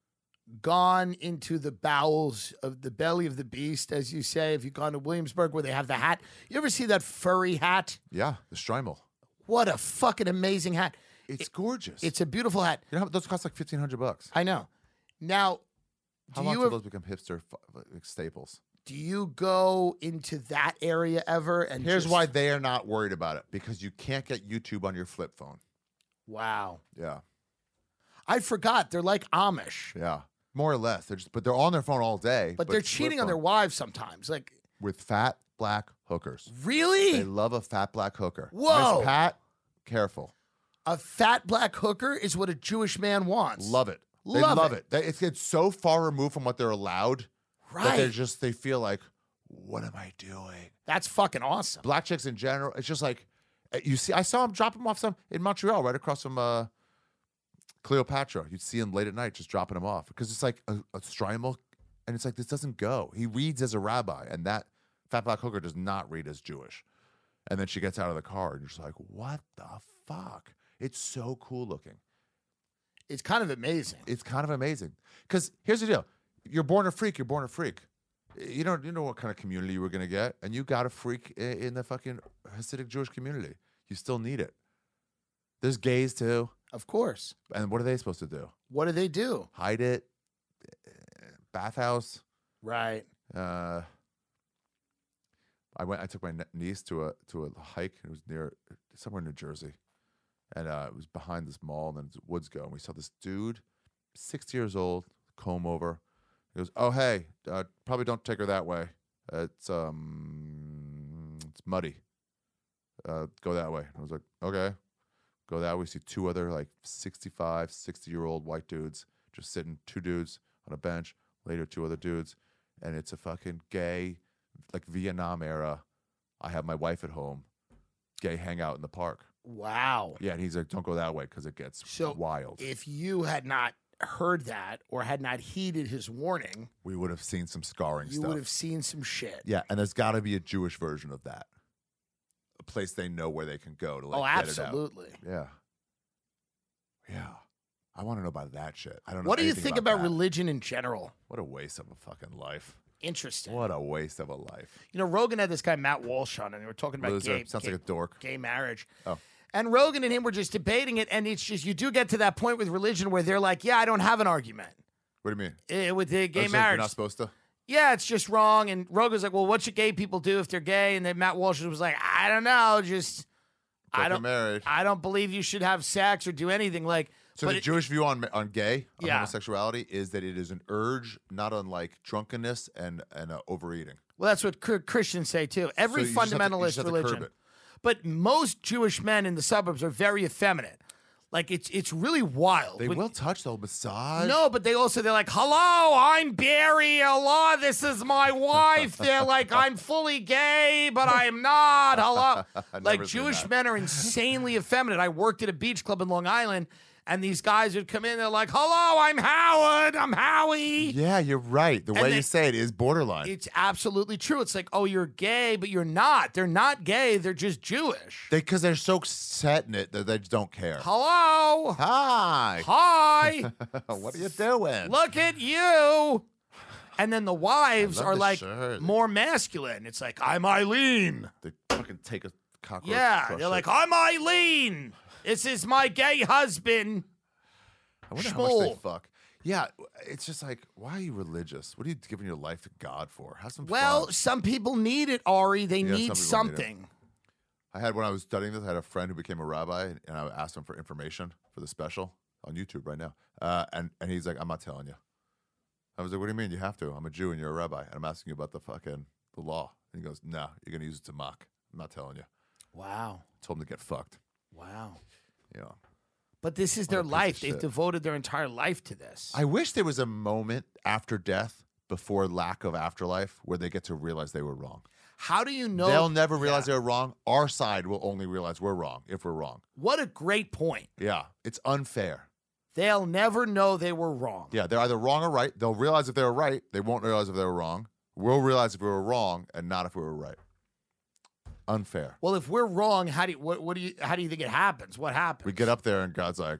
gone into the bowels of the belly of the beast, as you say? Have you gone to Williamsburg where they have the hat? You ever see that furry hat? Yeah, the Streimel. What a fucking amazing hat. It's gorgeous. It's a beautiful hat. You know, how- those cost like fifteen hundred bucks. I know. Now, How do long you till ev- those become hipster fu- like staples? do you go into that area ever? And Here's just- why they are not worried about it, because you can't get YouTube on your flip phone. Wow. Yeah, I forgot. They're like Amish. yeah, more or less. They're just, but they're on their phone all day. But they're flip cheating on their phone. wives sometimes. Like, with fat black hookers. really? They love a fat black hooker. Whoa. Miss Pat, careful. A fat black hooker is what a Jewish man wants. Love it. They Love love it. it. They, it's, it's so far removed from what they're allowed that they're Right. just, they feel like, what am I doing? That's fucking awesome. Black chicks in general, it's just like, uh, you see, I saw him drop them off some in Montreal, right across from uh, Cleopatra. You'd see him late at night just dropping them off because it's like a, a Streimel, and it's like, this doesn't go. He reads as a rabbi, and that fat black hooker does not read as Jewish. And then she gets out of the car, and you're just like, what the fuck? It's so cool looking. It's kind of amazing. It's kind of amazing. Because here's the deal. You're born a freak, you're born a freak. You don't you know what kind of community you were going to get, and you got a freak i- in the fucking Hasidic Jewish community. You still need it. There's gays too. Of course. And what are they supposed to do? What do they do? Hide it? Uh, Bathhouse? Right. Uh, I went. I took my ne- niece to a to a hike. It was near somewhere in New Jersey, and uh, it was behind this mall. And then the woods go, and we saw this dude, sixty years old, comb over. He goes, "Oh hey, uh, probably don't take her that way. Uh, it's um, it's muddy. Uh, go that way." I was like, "Okay." Go that way. We see two other like sixty-five, sixty-year-old white dudes just sitting, two dudes on a bench, later two other dudes. And it's a fucking gay, like Vietnam era. I have my wife at home. Gay hangout in the park. Wow. Yeah, and he's like, don't go that way because it gets So wild. if you had not heard that or had not heeded his warning, We would have seen some scarring you stuff. would have seen some shit. Yeah, and there's got to be a Jewish version of that. A place they know where they can go to like Oh, get it out. absolutely. Yeah. Yeah. I want to know about that shit. I don't know What do you anything think about that. religion in general? What a waste of a fucking life. Interesting. What a waste of a life. You know, Rogan had this guy Matt Walsh on, and they were talking about Loser. gay, Sounds gay, like a dork. gay marriage. Oh. And Rogan and him were just debating it, and it's just you do get to that point with religion where they're like, "Yeah, I don't have an argument What do you mean? eh, with the gay That's like marriage. You're not supposed to? Yeah, it's just wrong." And Rogan's like, "Well, what should gay people do if they're gay?" And then Matt Walsh was like, "I don't know, just I Fucking don't, married. I don't believe you should have sex or do anything like." So but the it- Jewish view on on gay, on Yeah. homosexuality, is that it is an urge, not unlike drunkenness and and uh, overeating. Well, that's what cr- Christians say too. Every So you just have to- you fundamentalist just have to curb religion. it. But most Jewish men in the suburbs are very effeminate. Like it's it's really wild. They When- will touch, they'll massage. No, but they also they're like, "Hello, I'm Barry. Hello, this is my wife." They're like, "I'm fully gay, but I'm not." Hello, I've like never seen Jewish that. men are insanely effeminate. I worked at a beach club in Long Island, and these guys would come in. They're like, "Hello, I'm Howard. I'm Howie." Yeah, you're right. The And way they- you say it is borderline. It's absolutely true. It's like, "Oh, you're gay, but you're not. They're not gay. They're just Jewish." Because they, are so set in it that they just don't care. Hello, Hi. hi. What are you doing? Look at you. And then the wives love are the like shirt. more masculine. It's like, "I'm Eileen." They fucking take a cockroach. Yeah. crush They're it. like, "I'm Eileen. This is my gay husband." I wonder how much they schmool. fuck. Yeah, it's just like, why are you religious? What are you giving your life to God for? Have some Well, fun. some people need it, Ari. They Yeah, some need people need it. something. I had, when I was studying this, I had a friend who became a rabbi, and I asked him for information for the special on YouTube right now. Uh, and, and he's like, I'm not telling you. I was like, what do you mean? You have to. I'm a Jew and you're a rabbi. And I'm asking you about the fucking the law. And he goes, no, you're going to use it to mock. I'm not telling you. Wow. I told him to get fucked. Wow. You know. But this is What a their piece of life. They've shit. devoted their entire life to this. I wish there was a moment after death, before lack of afterlife, where they get to realize they were wrong. How do you know? They'll never realize Yeah. they were wrong. Our side will only realize we're wrong if we're wrong. What a great point. Yeah, it's unfair. They'll never know they were wrong. Yeah, they're either wrong or right. They'll realize if they were right. They won't realize if they were wrong. We'll realize if we were wrong and not if we were right. Unfair. Well, if we're wrong, how do you, what, what do you how do you think it happens? What happens? We get up there and God's like,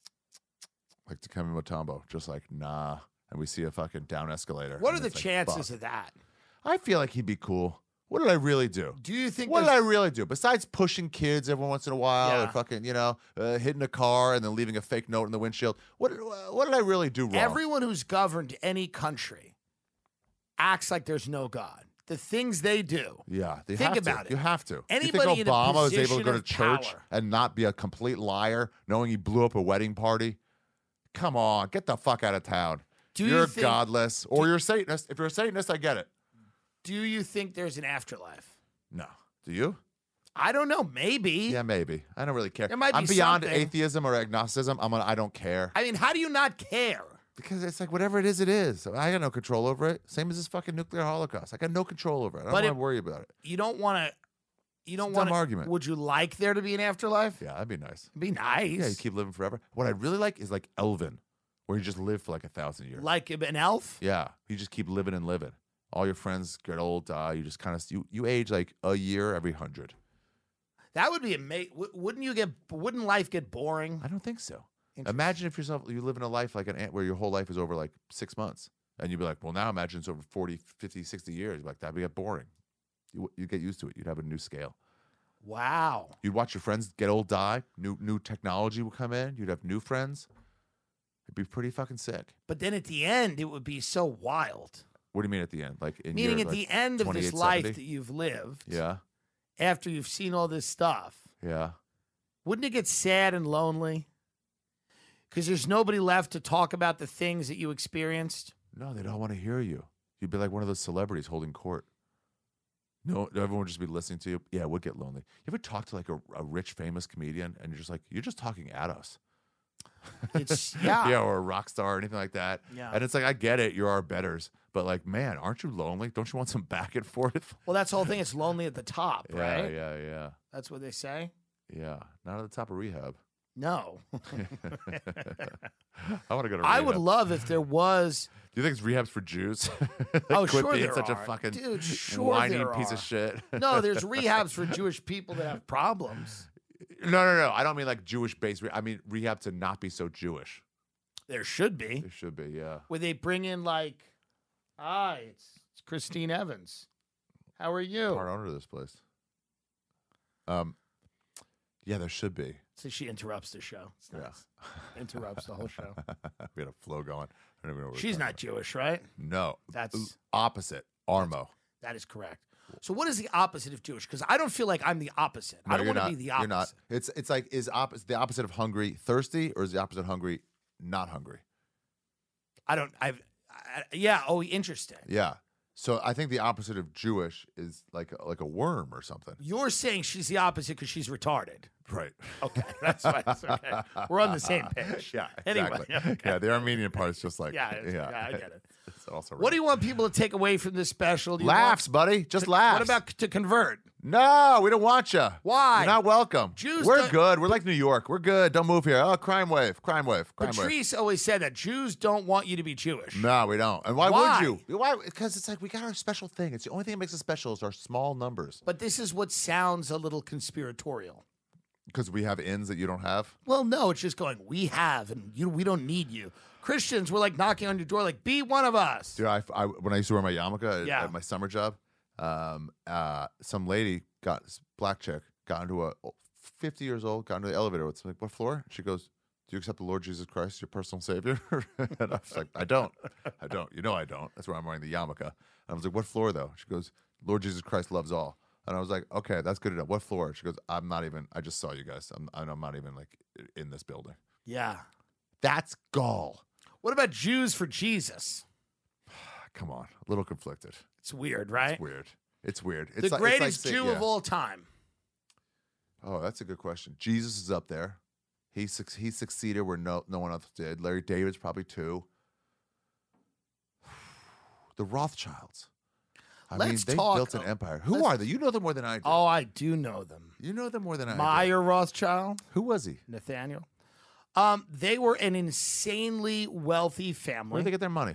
like Dikembe Mutombo, just like, nah. And we see a fucking down escalator. What are and the it's like, chances fuck. of that? I feel like he'd be cool. What did I really do? Do you think What did there's- I really do? Besides pushing kids every once in a while Yeah. or fucking, you know, uh, hitting a car and then leaving a fake note in the windshield. What, what did I really do wrong? everyone who's governed any country acts like there's no God. The things they do. Yeah, they Think have to. about it. You have to. Anybody you think in a Obama was able to position go to of church power. and not be a complete liar, knowing he blew up a wedding party? Come on, get the fuck out of town. Do you you're think- godless, or you're a Satanist. If you're a Satanist, I get it. Do you think there's an afterlife? No, do you? I don't know. Maybe. Yeah, maybe. I don't really care. There might I'm be beyond something. atheism or agnosticism. I'm. A, I don't care I mean, how do you not care? because it's like whatever it is, it is. I got no control over it. Same as this fucking nuclear holocaust. I got no control over it. I don't But want it- to worry about it. You don't want to. You don't It's a dumb want argument. Would you like there to be an afterlife? Yeah, that'd be nice. Be nice. Yeah, you keep living forever. What I really like is like Elvin, where you just live for like a thousand years. Like an elf? Yeah, you just keep living and living. All your friends get old, die. You just kind of you you age like a year every hundred. That would be amazing. Wouldn't you get? Wouldn't life get boring? I don't think so. Interesting. Imagine if yourself you live in a life like an ant where your whole life is over like six months, and you'd be like, well, now imagine it's over forty, fifty, sixty years. You'd be like, that'd be boring. You you get used to it. You'd have a new scale. Wow. You'd watch your friends get old, die. New new technology would come in. You'd have new friends. It'd be pretty fucking sick. But then at the end, it would be so wild. What do you mean at the end? Like in Meaning year, at like the end of this twenty-eight life seventy? that you've lived, Yeah, after you've seen all this stuff, yeah. wouldn't it get sad and lonely? Because there's nobody left to talk about the things that you experienced. No, they don't want to hear you. You'd be like one of those celebrities holding court. No, everyone would just be listening to you. Yeah, it would get lonely. You ever talk to like a, a rich, famous comedian, and you're just like, you're just talking at us. It's yeah, yeah, or a rock star or anything like that. Yeah. And it's like, I get it, you're our betters, but like, man, aren't you lonely? Don't you want some back and forth? Well, that's the whole thing. It's lonely at the top, yeah, right? yeah, yeah, That's what they say. yeah. Not at the top of rehab. No. I want to go to. I rehab. would love if there was. Do you think it's rehabs for Jews? like, Oh, quit sure being there such are. a fucking Dude, sure whiny there piece are. of shit. No, there's rehabs for Jewish people that have problems. no, no, no. I don't mean like Jewish based. Re- I mean rehab to not be so Jewish. There should be. There should be, yeah. Where they bring in like, hi, it's, it's Christine Evans. How are you? Part owner of this place. Um, yeah, there should be. So she interrupts the show. It's nice. Yeah. Interrupts the whole show. we had a flow going. I don't even know what we're She's talking not Jewish, right? about. No. That's- opposite. Armo. That is correct. So what is the opposite of Jewish? Because I don't feel like I'm the opposite. No, I don't you're want to not. be the opposite. You're not. It's it's like is opposite the opposite of hungry thirsty, or is the opposite of hungry not hungry? I don't. I've. I, yeah. Oh, interesting. Yeah. So I think the opposite of Jewish is like like a worm or something. You're saying she's the opposite because she's retarded. Right. Okay, that's fine. That's okay. We're on the same page. Yeah. Anyway, Exactly. okay. Yeah. The Armenian part is just like Yeah, it's- yeah, I get it. It's also What do you want people to take away from this special? Do you laughs, want buddy? Just to- laughs. What about to convert? No, we don't want you. Why? You're not welcome. Jews We're don't- good. We're like New York. We're good. Don't move here. Oh, crime wave. Crime wave. Crime wave. Patrice always said that Jews don't want you to be Jewish. No, we don't. And why, Why? would you? Why? Because it's like we got our special thing. It's the only thing that makes us special is our small numbers. But this is what sounds a little conspiratorial. Because we have ins that you don't have. Well, no, it's just going, we have, and you, we don't need you. Christians were like knocking on your door, like, be one of us. Dude, I, I when I used to wear my yarmulke at, Yeah. at my summer job, um, uh, some lady got this black chick got into a fifty years old got into the elevator with like, what floor? She goes, do you accept the Lord Jesus Christ, your personal Savior? And I was like, I don't, I don't. You know I don't. That's why I'm wearing the yarmulke. And I was like, what floor though? She goes, Lord Jesus Christ loves all. And I was like, okay, that's good enough. What floor? She goes, I'm not even. I just saw you guys. I'm, I'm not even like in this building. Yeah. That's gall. What about Jews for Jesus? Come on, a little conflicted. It's weird, right? It's weird. It's weird. It's The like, greatest it's like, Jew yeah. of all time. Oh, that's a good question. Jesus is up there. He suc- he succeeded where no no one else did. Larry David's probably two. The Rothschilds. I mean, Let's they talk- built an empire. Who let's- are they? You know them more than I do. Oh, I do know them. You know them more than I do. Meyer Rothschild, Who was he? Nathaniel. Um, they were an insanely wealthy Where family. did they get their money?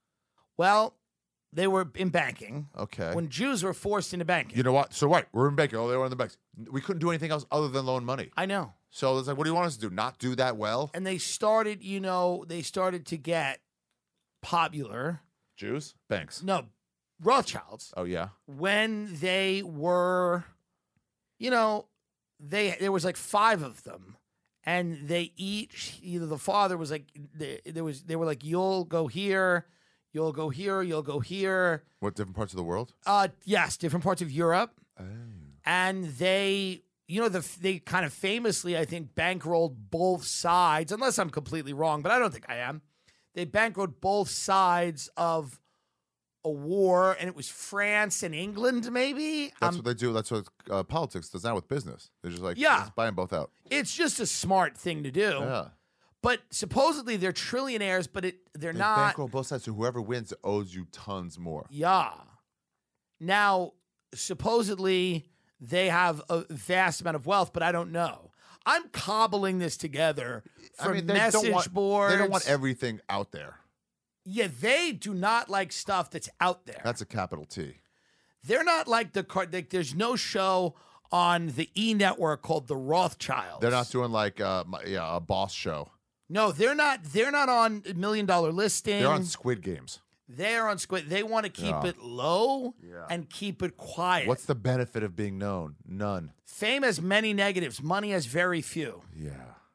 Well, they were in banking. Okay. When Jews were forced into banking. You know what? So what? We're in banking. Oh, they were in the banks. We couldn't do anything else other than loan money. I know. So it's like, what do you want us to do? Not do that well? And they started, you know, they started to get popular. Jews? Banks. No, Rothschilds. Oh, yeah. When they were, you know, they there was like five of them, and they each either the father was like they, there was they were like you'll go here, you'll go here, you'll go here. What, different parts of the world? Uh, yes, different parts of Europe, Oh. and they. You know, the, they kind of famously, I think, bankrolled both sides, unless I'm completely wrong, but I don't think I am. They bankrolled both sides of a war, and it was France and England, maybe? That's Um, what they do. That's what uh, politics does now with business. They're just like, Yeah. let's buy them both out. It's just a smart thing to do. Yeah. But supposedly they're trillionaires, but it they're They not. bankroll both sides, so whoever wins owes you tons more. Yeah. Now, supposedly they have a vast amount of wealth, but I don't know. I'm cobbling this together from I mean, they message don't want, boards. They don't want everything out there. Yeah, they do not like stuff that's out there. That's a capital T. They're not like the car. Like, there's no show on the E Network called The Rothschilds. They're not doing like uh, my- yeah, a boss show. No, they're not. They're not on Million Dollar Listing. They're on Squid Games. They're on Squid. They want to keep Yeah. it low Yeah. and keep it quiet. What's the benefit of being known? None. Fame has many negatives. Money has very few. Yeah.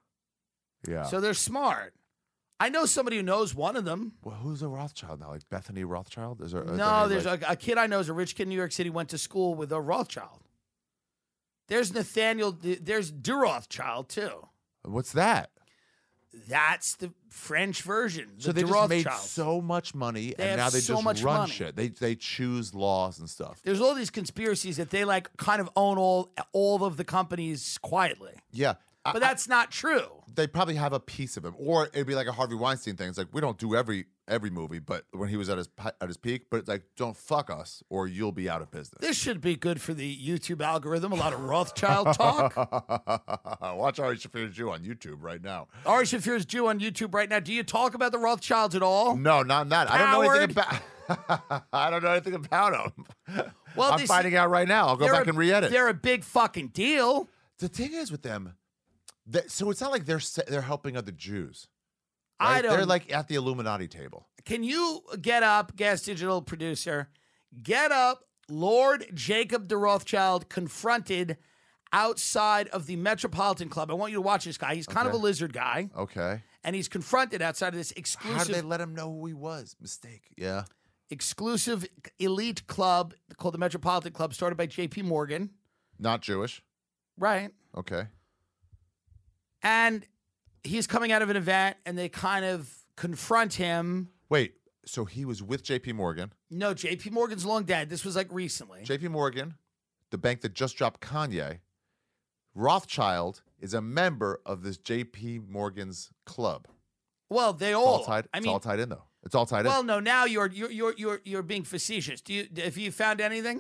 Yeah. So they're smart. I know somebody who knows one of them. well, who's a Rothschild now? Like Bethany Rothschild? Is there? is there No, any, there's like- a, a kid I know is a rich kid in New York City, went to school with a Rothschild. There's Nathaniel, there's De Rothschild too. What's that? That's the French version. The So they de just made Rothschilds. so much money, They and have now they so just much run money. shit. They they choose laws and stuff. There's all these conspiracies that they like kind of own all all of the companies quietly, Yeah, I- but that's not true. they probably have a piece of him, or it'd be like a Harvey Weinstein thing. It's like we don't do every every movie, but when he was at his pi- at his peak, but it's like don't fuck us, or you'll be out of business. This should be good for the YouTube algorithm. A lot of Rothschild talk. Watch Ari Shaffir's Jew on YouTube right now. Ari Shaffir's Jew on YouTube right now. Do you talk about the Rothschilds at all? No, not that. I don't know anything Coward. about. I don't know anything about them. Well, I'm they finding say- out right now. I'll go They're back a- and re-edit. They're a big fucking deal. The thing is with them, that, so it's not like they're se- they're helping other Jews. I right? don't. They're like at the Illuminati table. Can you get up, Gas Digital producer? Get up. Lord Jacob de Rothschild confronted outside of the Metropolitan Club. I want you to watch this guy. He's kind of a Okay. lizard guy, Okay. and he's confronted outside of this How did exclusive they let him know who he was? Mistake. Yeah. exclusive elite club called the Metropolitan Club, started by J P Morgan. Not Jewish. Right. Okay. And he's coming out of an event, and they kind of confront him. Wait. So he was with J P Morgan. No, J P Morgan's long dead. This was like recently. J P Morgan, the bank that just dropped Kanye. Rothschild is a member of this J P Morgan's club. well, they It's all. all tied. I it's mean, all tied in though. It's all tied well, in. no. Now you're you're you're you're you're being facetious. Do you? Have you found anything?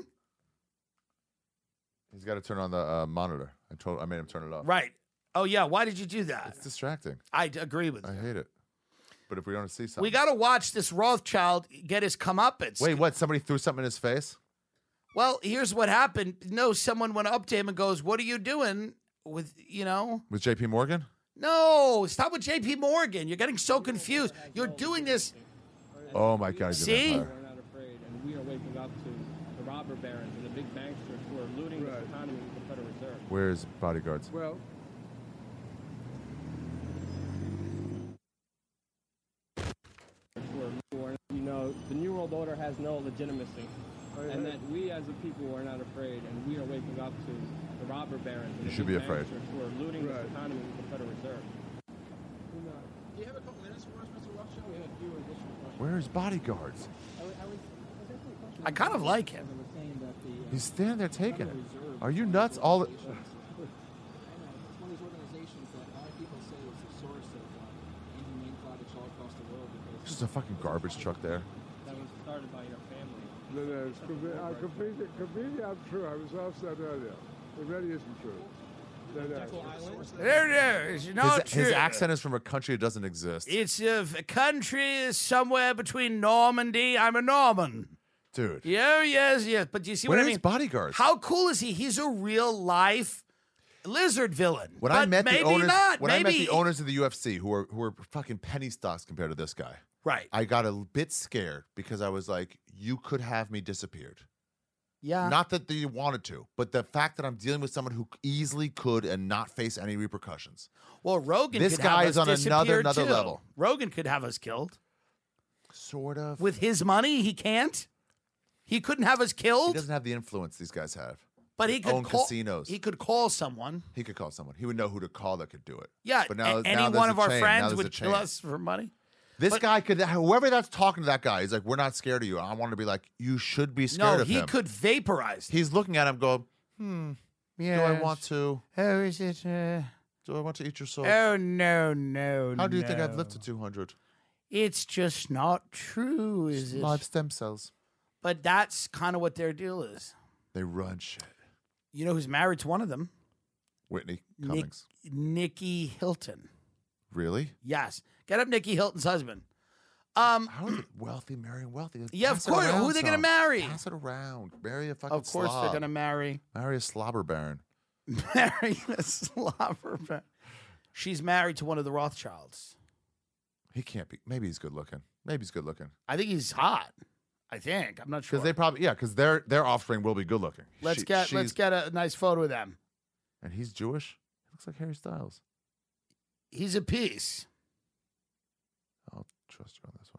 He's got to turn on the uh, monitor. I told. I made him turn it off. Right. Oh yeah. Why did you do that? It's distracting. I d- agree with I you. hate it. But if we don't see something, We got to watch this Rothschild get his comeuppance. Wait, what? Somebody threw something in his face? Well, here's what happened. No, someone went up to him and goes, "What are you doing with you know?" With J P Morgan? No, stop with J P Morgan. You're getting so confused. You're doing this. Oh my God! he's a See? vampire. We're not afraid, and we are waking up to the robber barons and the big banksters who are looting this economy with the Federal Reserve. Where's bodyguards? Well, Who are, who are, you know, the New World Order has no legitimacy, and that we as a people are not afraid, and we are waking up to the robber barons and You the should big be afraid. banksters who are looting Right. this economy with the Federal Reserve. do you have a couple minutes for us, Mister Rothschild? We have a few additional questions. Where's bodyguards? I kind of like him. He's standing there taking it. Are you nuts? All the, It's one of these organizations that a lot of people say is the source of uh, inhumane products all across the world. Because just a fucking garbage truck there. That was started by your family. No, no, it's completely, uh, completely, completely untrue. I was asked that earlier. It really isn't true. No, no. There, there. It's not His, his true. accent is from a country that doesn't exist. It's a, a country somewhere between Normandy. I'm a Norman. Dude. Yeah, yes, yes. But do you see Where what I is mean? bodyguards? How cool is he? He's a real life lizard villain. When but I met maybe the owners, not. when maybe I met the owners of the U F C, who are who are fucking penny stocks compared to this guy, right? I got a bit scared because I was like, you could have me disappeared. Yeah. Not that you wanted to, but the fact that I'm dealing with someone who easily could and not face any repercussions. well, Rogan. This could guy have is us on another- disappeared, another too. level. Rogan could have us killed Sort of. with his money. He can't. He couldn't have us he killed, doesn't have the influence these guys have. but he could own call, casinos. He could call someone. He could call someone. He would know who to call that could do it. Yeah, But now, a- now any there's one a of our chain. Now friends there's would a kill chain. us for money. This But- guy could, whoever that's talking to that guy, he's like, we're not scared of you. I want to be like, you should be scared No, of he him. could vaporize. He's looking at him going, hmm, yeah. do I want to? Oh, is it? Uh... Do I want to eat your soul? Oh no, no. How do you think I've no. lived to two hundred? It's just not true, is it? Live stem cells. But that's kind of what their deal is. They run shit. You know who's married to one of them? Whitney Nick, Cummings. Nikki Hilton. Really? Yes. Get up Nikki Hilton's husband. Um, How is it wealthy marrying wealthy? Yeah, of Pass it course. Who around are they gonna some. marry? Pass it around. Marry a fucking of course slob. they're going to marry. Marry a slobber baron. Marry a slobber. ba- She's married to one of the Rothschilds. He can't be. Maybe he's good looking. Maybe he's good looking. I think he's hot. I think. I'm not sure. Because they probably, yeah, because their their offspring will be good looking. let's She- get let's she's- get a nice photo of them. And he's Jewish. He looks like Harry Styles. He's a piece. I'll trust you on this one.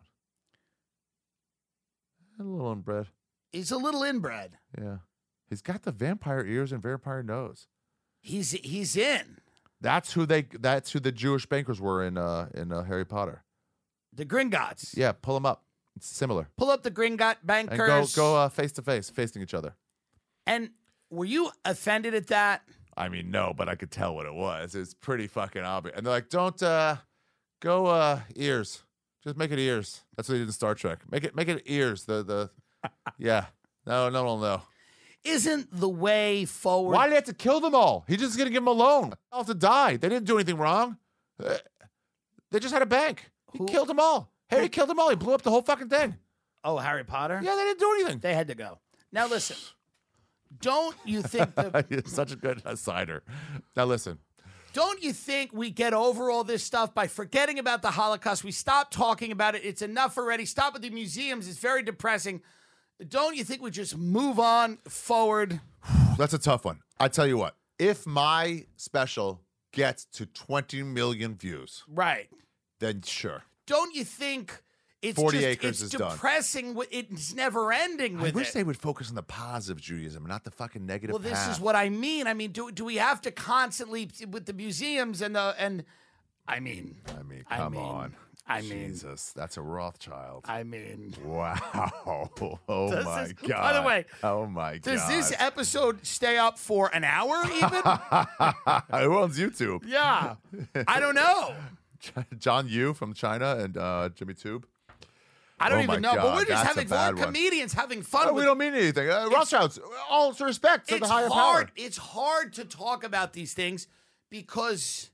A little inbred. He's a little inbred. Yeah. He's got the vampire ears and vampire nose. He's he's in. That's who they. That's who the Jewish bankers were in uh, in uh, Harry Potter. The Gringotts. Yeah, pull them up. It's similar. Pull up the Gringot bankers. And go go uh, face to face, facing each other. And were you offended at that? I mean, no, but I could tell what it was. It's pretty fucking obvious. And they're like, don't uh, go uh, ears. Just make it ears. That's what they did in Star Trek. Make it make it ears. The the yeah. No, no, no, no. Isn't the way forward? Why did he have to kill them all? He's just gonna give them a loan. They all have to die. They didn't do anything wrong. Uh, They just had a bank. He Who- killed them all. Harry killed them all. He blew up the whole fucking thing. Oh, Harry Potter? Yeah, they didn't do anything. They had to go. Now listen. Don't you think that You're such a good cider. Now listen. don't you think we get over all this stuff by forgetting about the Holocaust? We stop talking about it. It's enough already. Stop with the museums. It's very depressing. Don't you think we just move on forward? That's a tough one. I tell you what. If my special gets to twenty million views, Right. then sure. Don't you think it's forty just, acres it's is done. depressing? With, it's never ending I with wish it. they would focus on the positive Judaism, not the fucking negative. Well, this path. is what I mean. I mean, do do we have to constantly with the museums and the and? I mean, I mean, I come mean, on. I mean, Jesus, that's a Rothschild. I mean. Wow. Oh Does my this- God. by the way, oh my Does God. this episode stay up for an hour even? Who owns YouTube? Yeah, I don't know. John Yu from China and uh, Jimmy Tube. I don't Oh my even know. But God, we're just that's a having bad we're one. comedians having fun. Oh, with we don't mean anything. Uh, Rothschilds, all due respect to it's the higher hard. power. It's hard to talk about these things because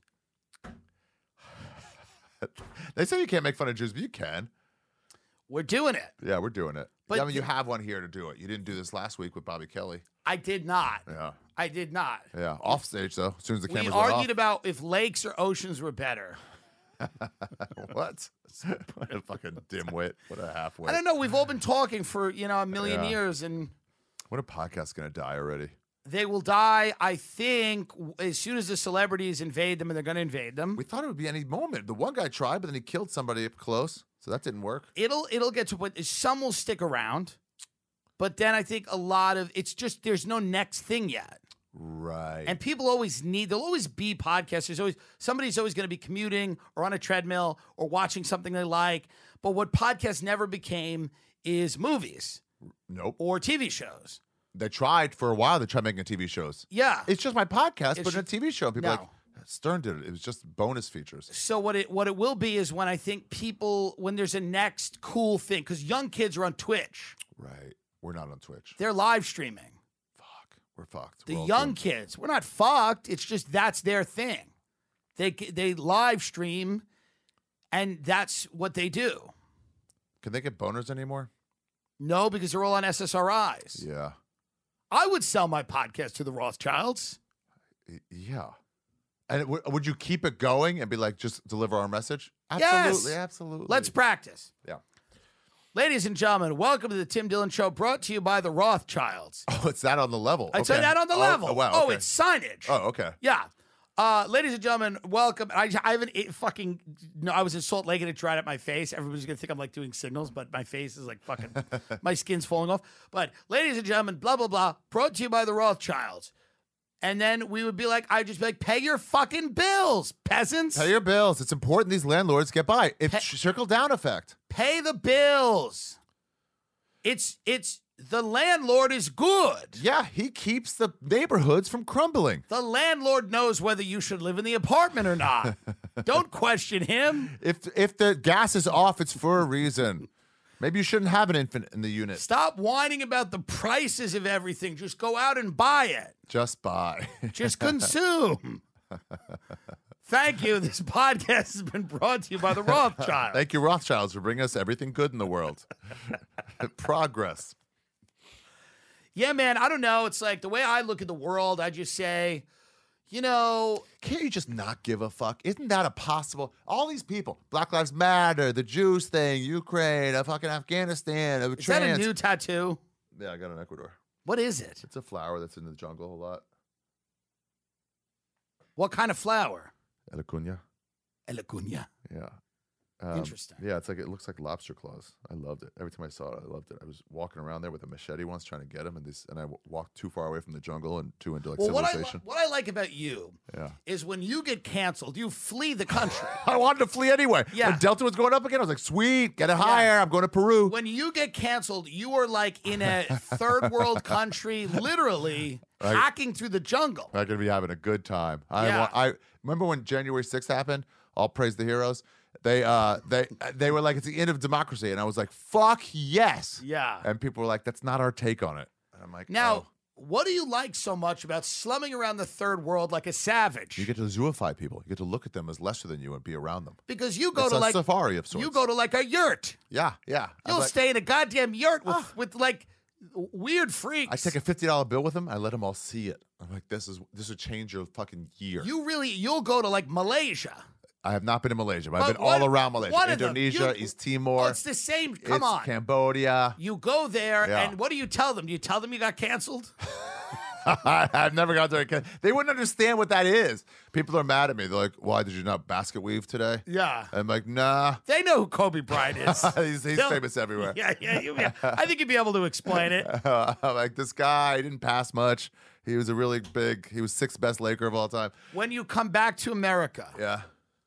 They say you can't make fun of Jews, but you can. we're doing it. Yeah, we're doing it. But I mean, you the- have one here to do it. You didn't do this last week with Bobby Kelly. I did not. Yeah. I did not. Yeah. Off stage, though, as soon as the We cameras were argued off. about if lakes or oceans were better. What? What a fucking dimwit. What a halfway. I don't know. We've all been talking for you know a million Yeah. years, and What a podcast going to die already. they will die. I think as soon as the celebrities invade them, and they're going to invade them. We thought it would be any moment. The one guy tried, but then he killed somebody up close, so that didn't work. it'll it'll get to what some will stick around, but then I think a lot of it's just there's no next thing yet. Right. And people always need, there'll always be podcasts. There's always, somebody's always going to be commuting or on a treadmill or watching something they like. But what podcasts never became is movies nope. or T V shows. They tried for a while. They tried making T V shows. Yeah. It's just my podcast, It's but in a just- T V show. People are No. like, Stern did it. It was just bonus features. So what it what it will be is when I think people, when there's a next cool thing, because young kids are on Twitch. Right. We're not on Twitch. They're live streaming. Fuck. We're fucked. The We're all young doomed. kids, we're not fucked. It's just that's their thing. They they live stream, and that's what they do. Can they get boners anymore? No, because they're all on S S R Is. Yeah. I would sell my podcast to the Rothschilds. Y- Yeah. And it, w- would you keep it going and be like, just deliver our message? Yes. Absolutely. Absolutely. Let's practice. Yeah. Ladies and gentlemen, welcome to the Tim Dillon Show, brought to you by the Rothschilds. Oh, it's that on the level. I'd say Okay. that on the Oh, level. Oh, wow. Oh, okay. it's signage. Oh, okay. Yeah. Uh, ladies and gentlemen, welcome. I, I haven't it fucking. No, I was in Salt Lake and it dried up my face. Everybody's gonna think I'm like doing signals, but my face is like fucking. My skin's falling off. But ladies and gentlemen, blah blah blah. Brought to you by the Rothschilds. And then we would be like, I'd just be like, pay your fucking bills, peasants. Pay your bills. It's important these landlords get by. It's Pay- trickle down effect. Pay the bills. It's it's the landlord is good. Yeah, he keeps the neighborhoods from crumbling. The landlord knows whether you should live in the apartment or not. Don't question him. If if the gas is off, it's for a reason. Maybe you shouldn't have an infant in the unit. Stop whining about the prices of everything. Just go out and buy it. Just buy. Just consume. Thank you. This podcast has been brought to you by the Rothschild. Thank you, Rothschilds, for bringing us everything good in the world. Progress. Yeah, man, I don't know. It's like the way I look at the world, I just say, you know, Can't you just not give a fuck? Isn't that a possible? All these people, Black Lives Matter, the Jews thing, Ukraine, uh, fucking Afghanistan, uh, is trans. that a new tattoo? Yeah, I got an Ecuador. What is it? It's a flower that's in the jungle a lot. What kind of flower? El Acuña. El Acuña. Yeah. Um, Interesting. Yeah, it's like it looks like lobster claws. I loved it. Every time I saw it, I loved it. I was walking around there with a machete once trying to get them, and this, and I w- walked too far away from the jungle and too into like Well, what I, civilization. li- what I like about you Yeah. is when you get canceled, you flee the country. I wanted to flee anyway. Yeah. When Delta was going up again, I was like, sweet, get it higher. I'm going to Peru. When you get canceled, you are like in a third world country, literally Right. hacking through the jungle. I'm going to be having a good time. I, Yeah. wa- I remember when January sixth happened, all praise the heroes. They uh they they were like, it's the end of democracy. And I was like, fuck yes. Yeah. And people were like, that's not our take on it. And I'm like, Now, oh. what do you like so much about slumming around the third world like a savage? You get to zoofy people. You get to look at them as lesser than you and be around them. because you go It's to a like safari of sorts. you go to like a yurt. Yeah, yeah. I'm You'll like- stay in a goddamn yurt with Ah. with like weird freaks. I take a fifty dollar bill with them. I let them all see it. I'm like, this is this would change your fucking year. You really you'll go to like Malaysia. I have not been in Malaysia, but I've But been what- all around Malaysia. one of them, Indonesia, you- East Timor. Oh, it's the same. Come it's on. Cambodia. You go there, Yeah. and what do you tell them? Do you tell them you got canceled? I've never got to it. They wouldn't understand what that is. People are mad at me. They're like, why did you not basket weave today? Yeah. I'm like, nah. They know who Kobe Bryant is. he's he's They'll- famous everywhere. Yeah, yeah, you, yeah. I think you'd be able to explain it. I'm like, this guy didn't pass much. He was a really big, he was sixth best Laker of all time. When you come back to America, Yeah.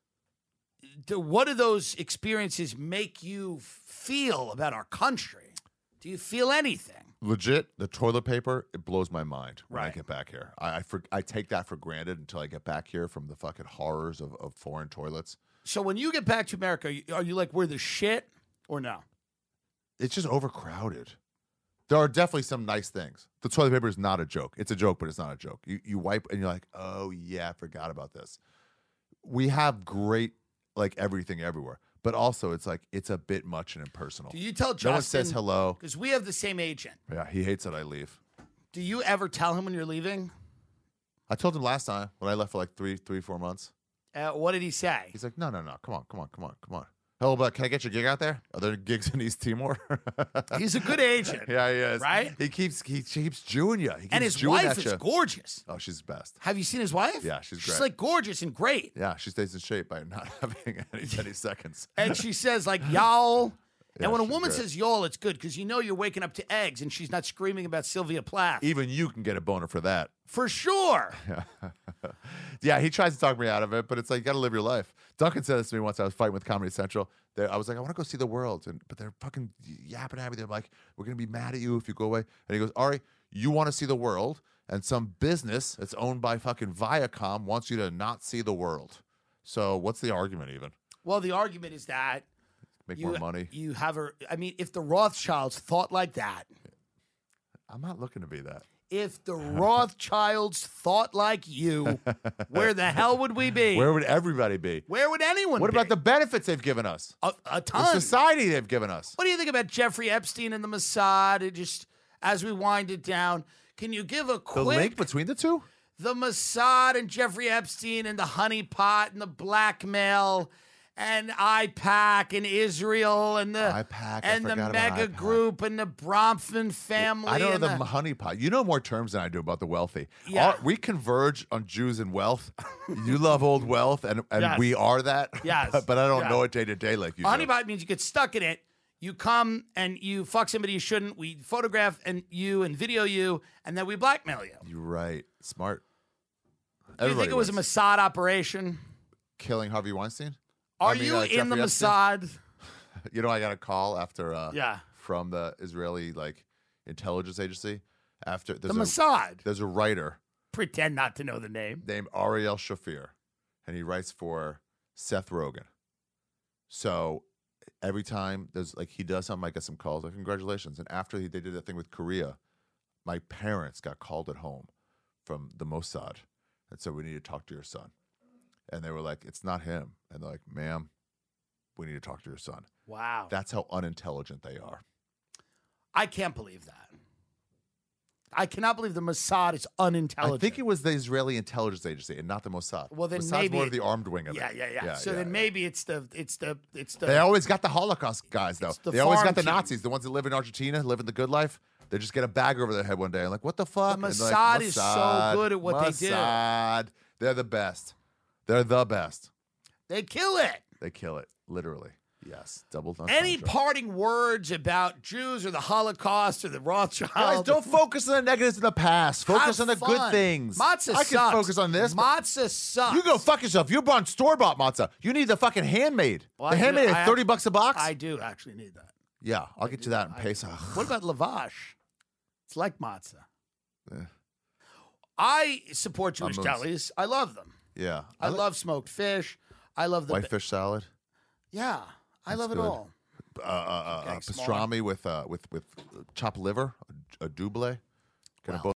do, what do those experiences make you feel about our country? Do you feel anything? Legit, the toilet paper, it blows my mind when I Right. get back here. I I, for, I take that for granted until I get back here from the fucking horrors of, of foreign toilets. So when you get back to America, are you, are you like, we're the shit or no? It's just overcrowded. There are definitely some nice things. The toilet paper is not a joke. It's a joke, but it's not a joke. You you wipe and you're like, oh yeah, I forgot about this. We have great like everything everywhere, but also it's like it's a bit much and impersonal. Do you tell No Justin? one says hello. Because we have the same agent. Yeah, he hates that I leave. Do you ever tell him when you're leaving? I told him last time when I left for like three, three, four months. Uh, what did he say? He's like, no, no, no, come on, come on, come on, come on. Hello, but can I get your gig out there? Are there gigs in East Timor? He's a good agent. Yeah, he is. Right? He keeps he keeps Jewing you. He keeps And his Jewing wife at is you. gorgeous. Oh, she's the best. Have you seen his wife? Yeah, she's She's great. like gorgeous and great. Yeah, she stays in shape by not having any, any seconds. And she says like y'all. Yeah, and when a she's woman great. says y'all, it's good because you know you're waking up to eggs and she's not screaming about Sylvia Plath. Even you can get a boner for that. For sure. Yeah, he tries to talk me out of it, but it's like you got to live your life. Duncan said this to me once. I was fighting with Comedy Central. They, I was like, I want to go see the world, and but they're fucking yapping at me. They're like, we're gonna be mad at you if you go away. And he goes, Ari, you want to see the world, and some business that's owned by fucking Viacom wants you to not see the world. So what's the argument even? Well, the argument is that Make you, more money? you have a. I mean, if the Rothschilds thought like that, I'm not looking to be that. if the Rothschilds thought like you, where the hell would we be? Where would everybody be? Where would anyone What be? about the benefits they've given us? a, a The ton? society they've given us. What do you think about Jeffrey Epstein and the Mossad? It just as we wind it down, can you give a The quick link between the two? the Mossad and Jeffrey Epstein and the honeypot and the blackmail and IPAC and Israel and the IPAC, I and the forgot about mega IPAC. group and the Bronfman family. I don't know and the, honeypot. You know more terms than I do about the wealthy. Yeah. All- we converge on Jews and wealth. You love old wealth, and, and Yes. we are that. Yes. but I don't Yeah. know it day to day like you do. honeypot means you get stuck in it. You come and you fuck somebody you shouldn't. We photograph and you and video you, and then we blackmail you. You're right. Smart. Do you think it was a Mossad operation? killing Harvey Weinstein? Are I mean, you uh, in the Jeffrey Epstein? Mossad? You know, I got a call after uh, Yeah. from the Israeli like intelligence agency. After The there's a, Mossad. there's a writer Pretend not to know the name. named Ariel Shafir, and he writes for Seth Rogen. So every time there's like he does something, I get some calls like congratulations. And after he, they did that thing with Korea, my parents got called at home from the Mossad and said we need to talk to your son. And they were like, it's not him. And they're like, ma'am, we need to talk to your son. Wow. That's how unintelligent they are. I can't believe that. I cannot believe the Mossad is unintelligent. I think it was the Israeli intelligence agency and not the Mossad. Well, then Mossad's maybe more it- of the armed wing of yeah, it. yeah, yeah, So yeah, then yeah. maybe it's the it's the it's the They always got the Holocaust guys, though. It's the They always farm got the team. Nazis, the ones that live in Argentina, living the good life. They just get a bag over their head one day and like, what the fuck? The And they're Mossad like, is so Mossad, good at what they do. Mossad. They're the best. They're the best. they kill it. They kill it, literally. Yes, double. Any entendre. parting words about Jews or the Holocaust or the Rothschild? Guys, don't focus on the negatives in the past. Focus Have on the fun. good things. Matzah I sucks. can focus on this. but Matzah sucks. You go fuck yourself. You bought store-bought matzah. You need the fucking handmade. Well, the I do- handmade I at thirty act- bucks a box. I do actually need that. yeah, I'll get you that in I- Pesach. What about lavash? It's like matzah. Eh. I support Jewish Hummus. delis. I love them. Yeah, I like love smoked fish. I love the white fish salad. Yeah, I That's love good. it all. Uh, uh, uh, Getting uh, smaller. pastrami with uh, with with chopped liver, a, a double. Can Well, I both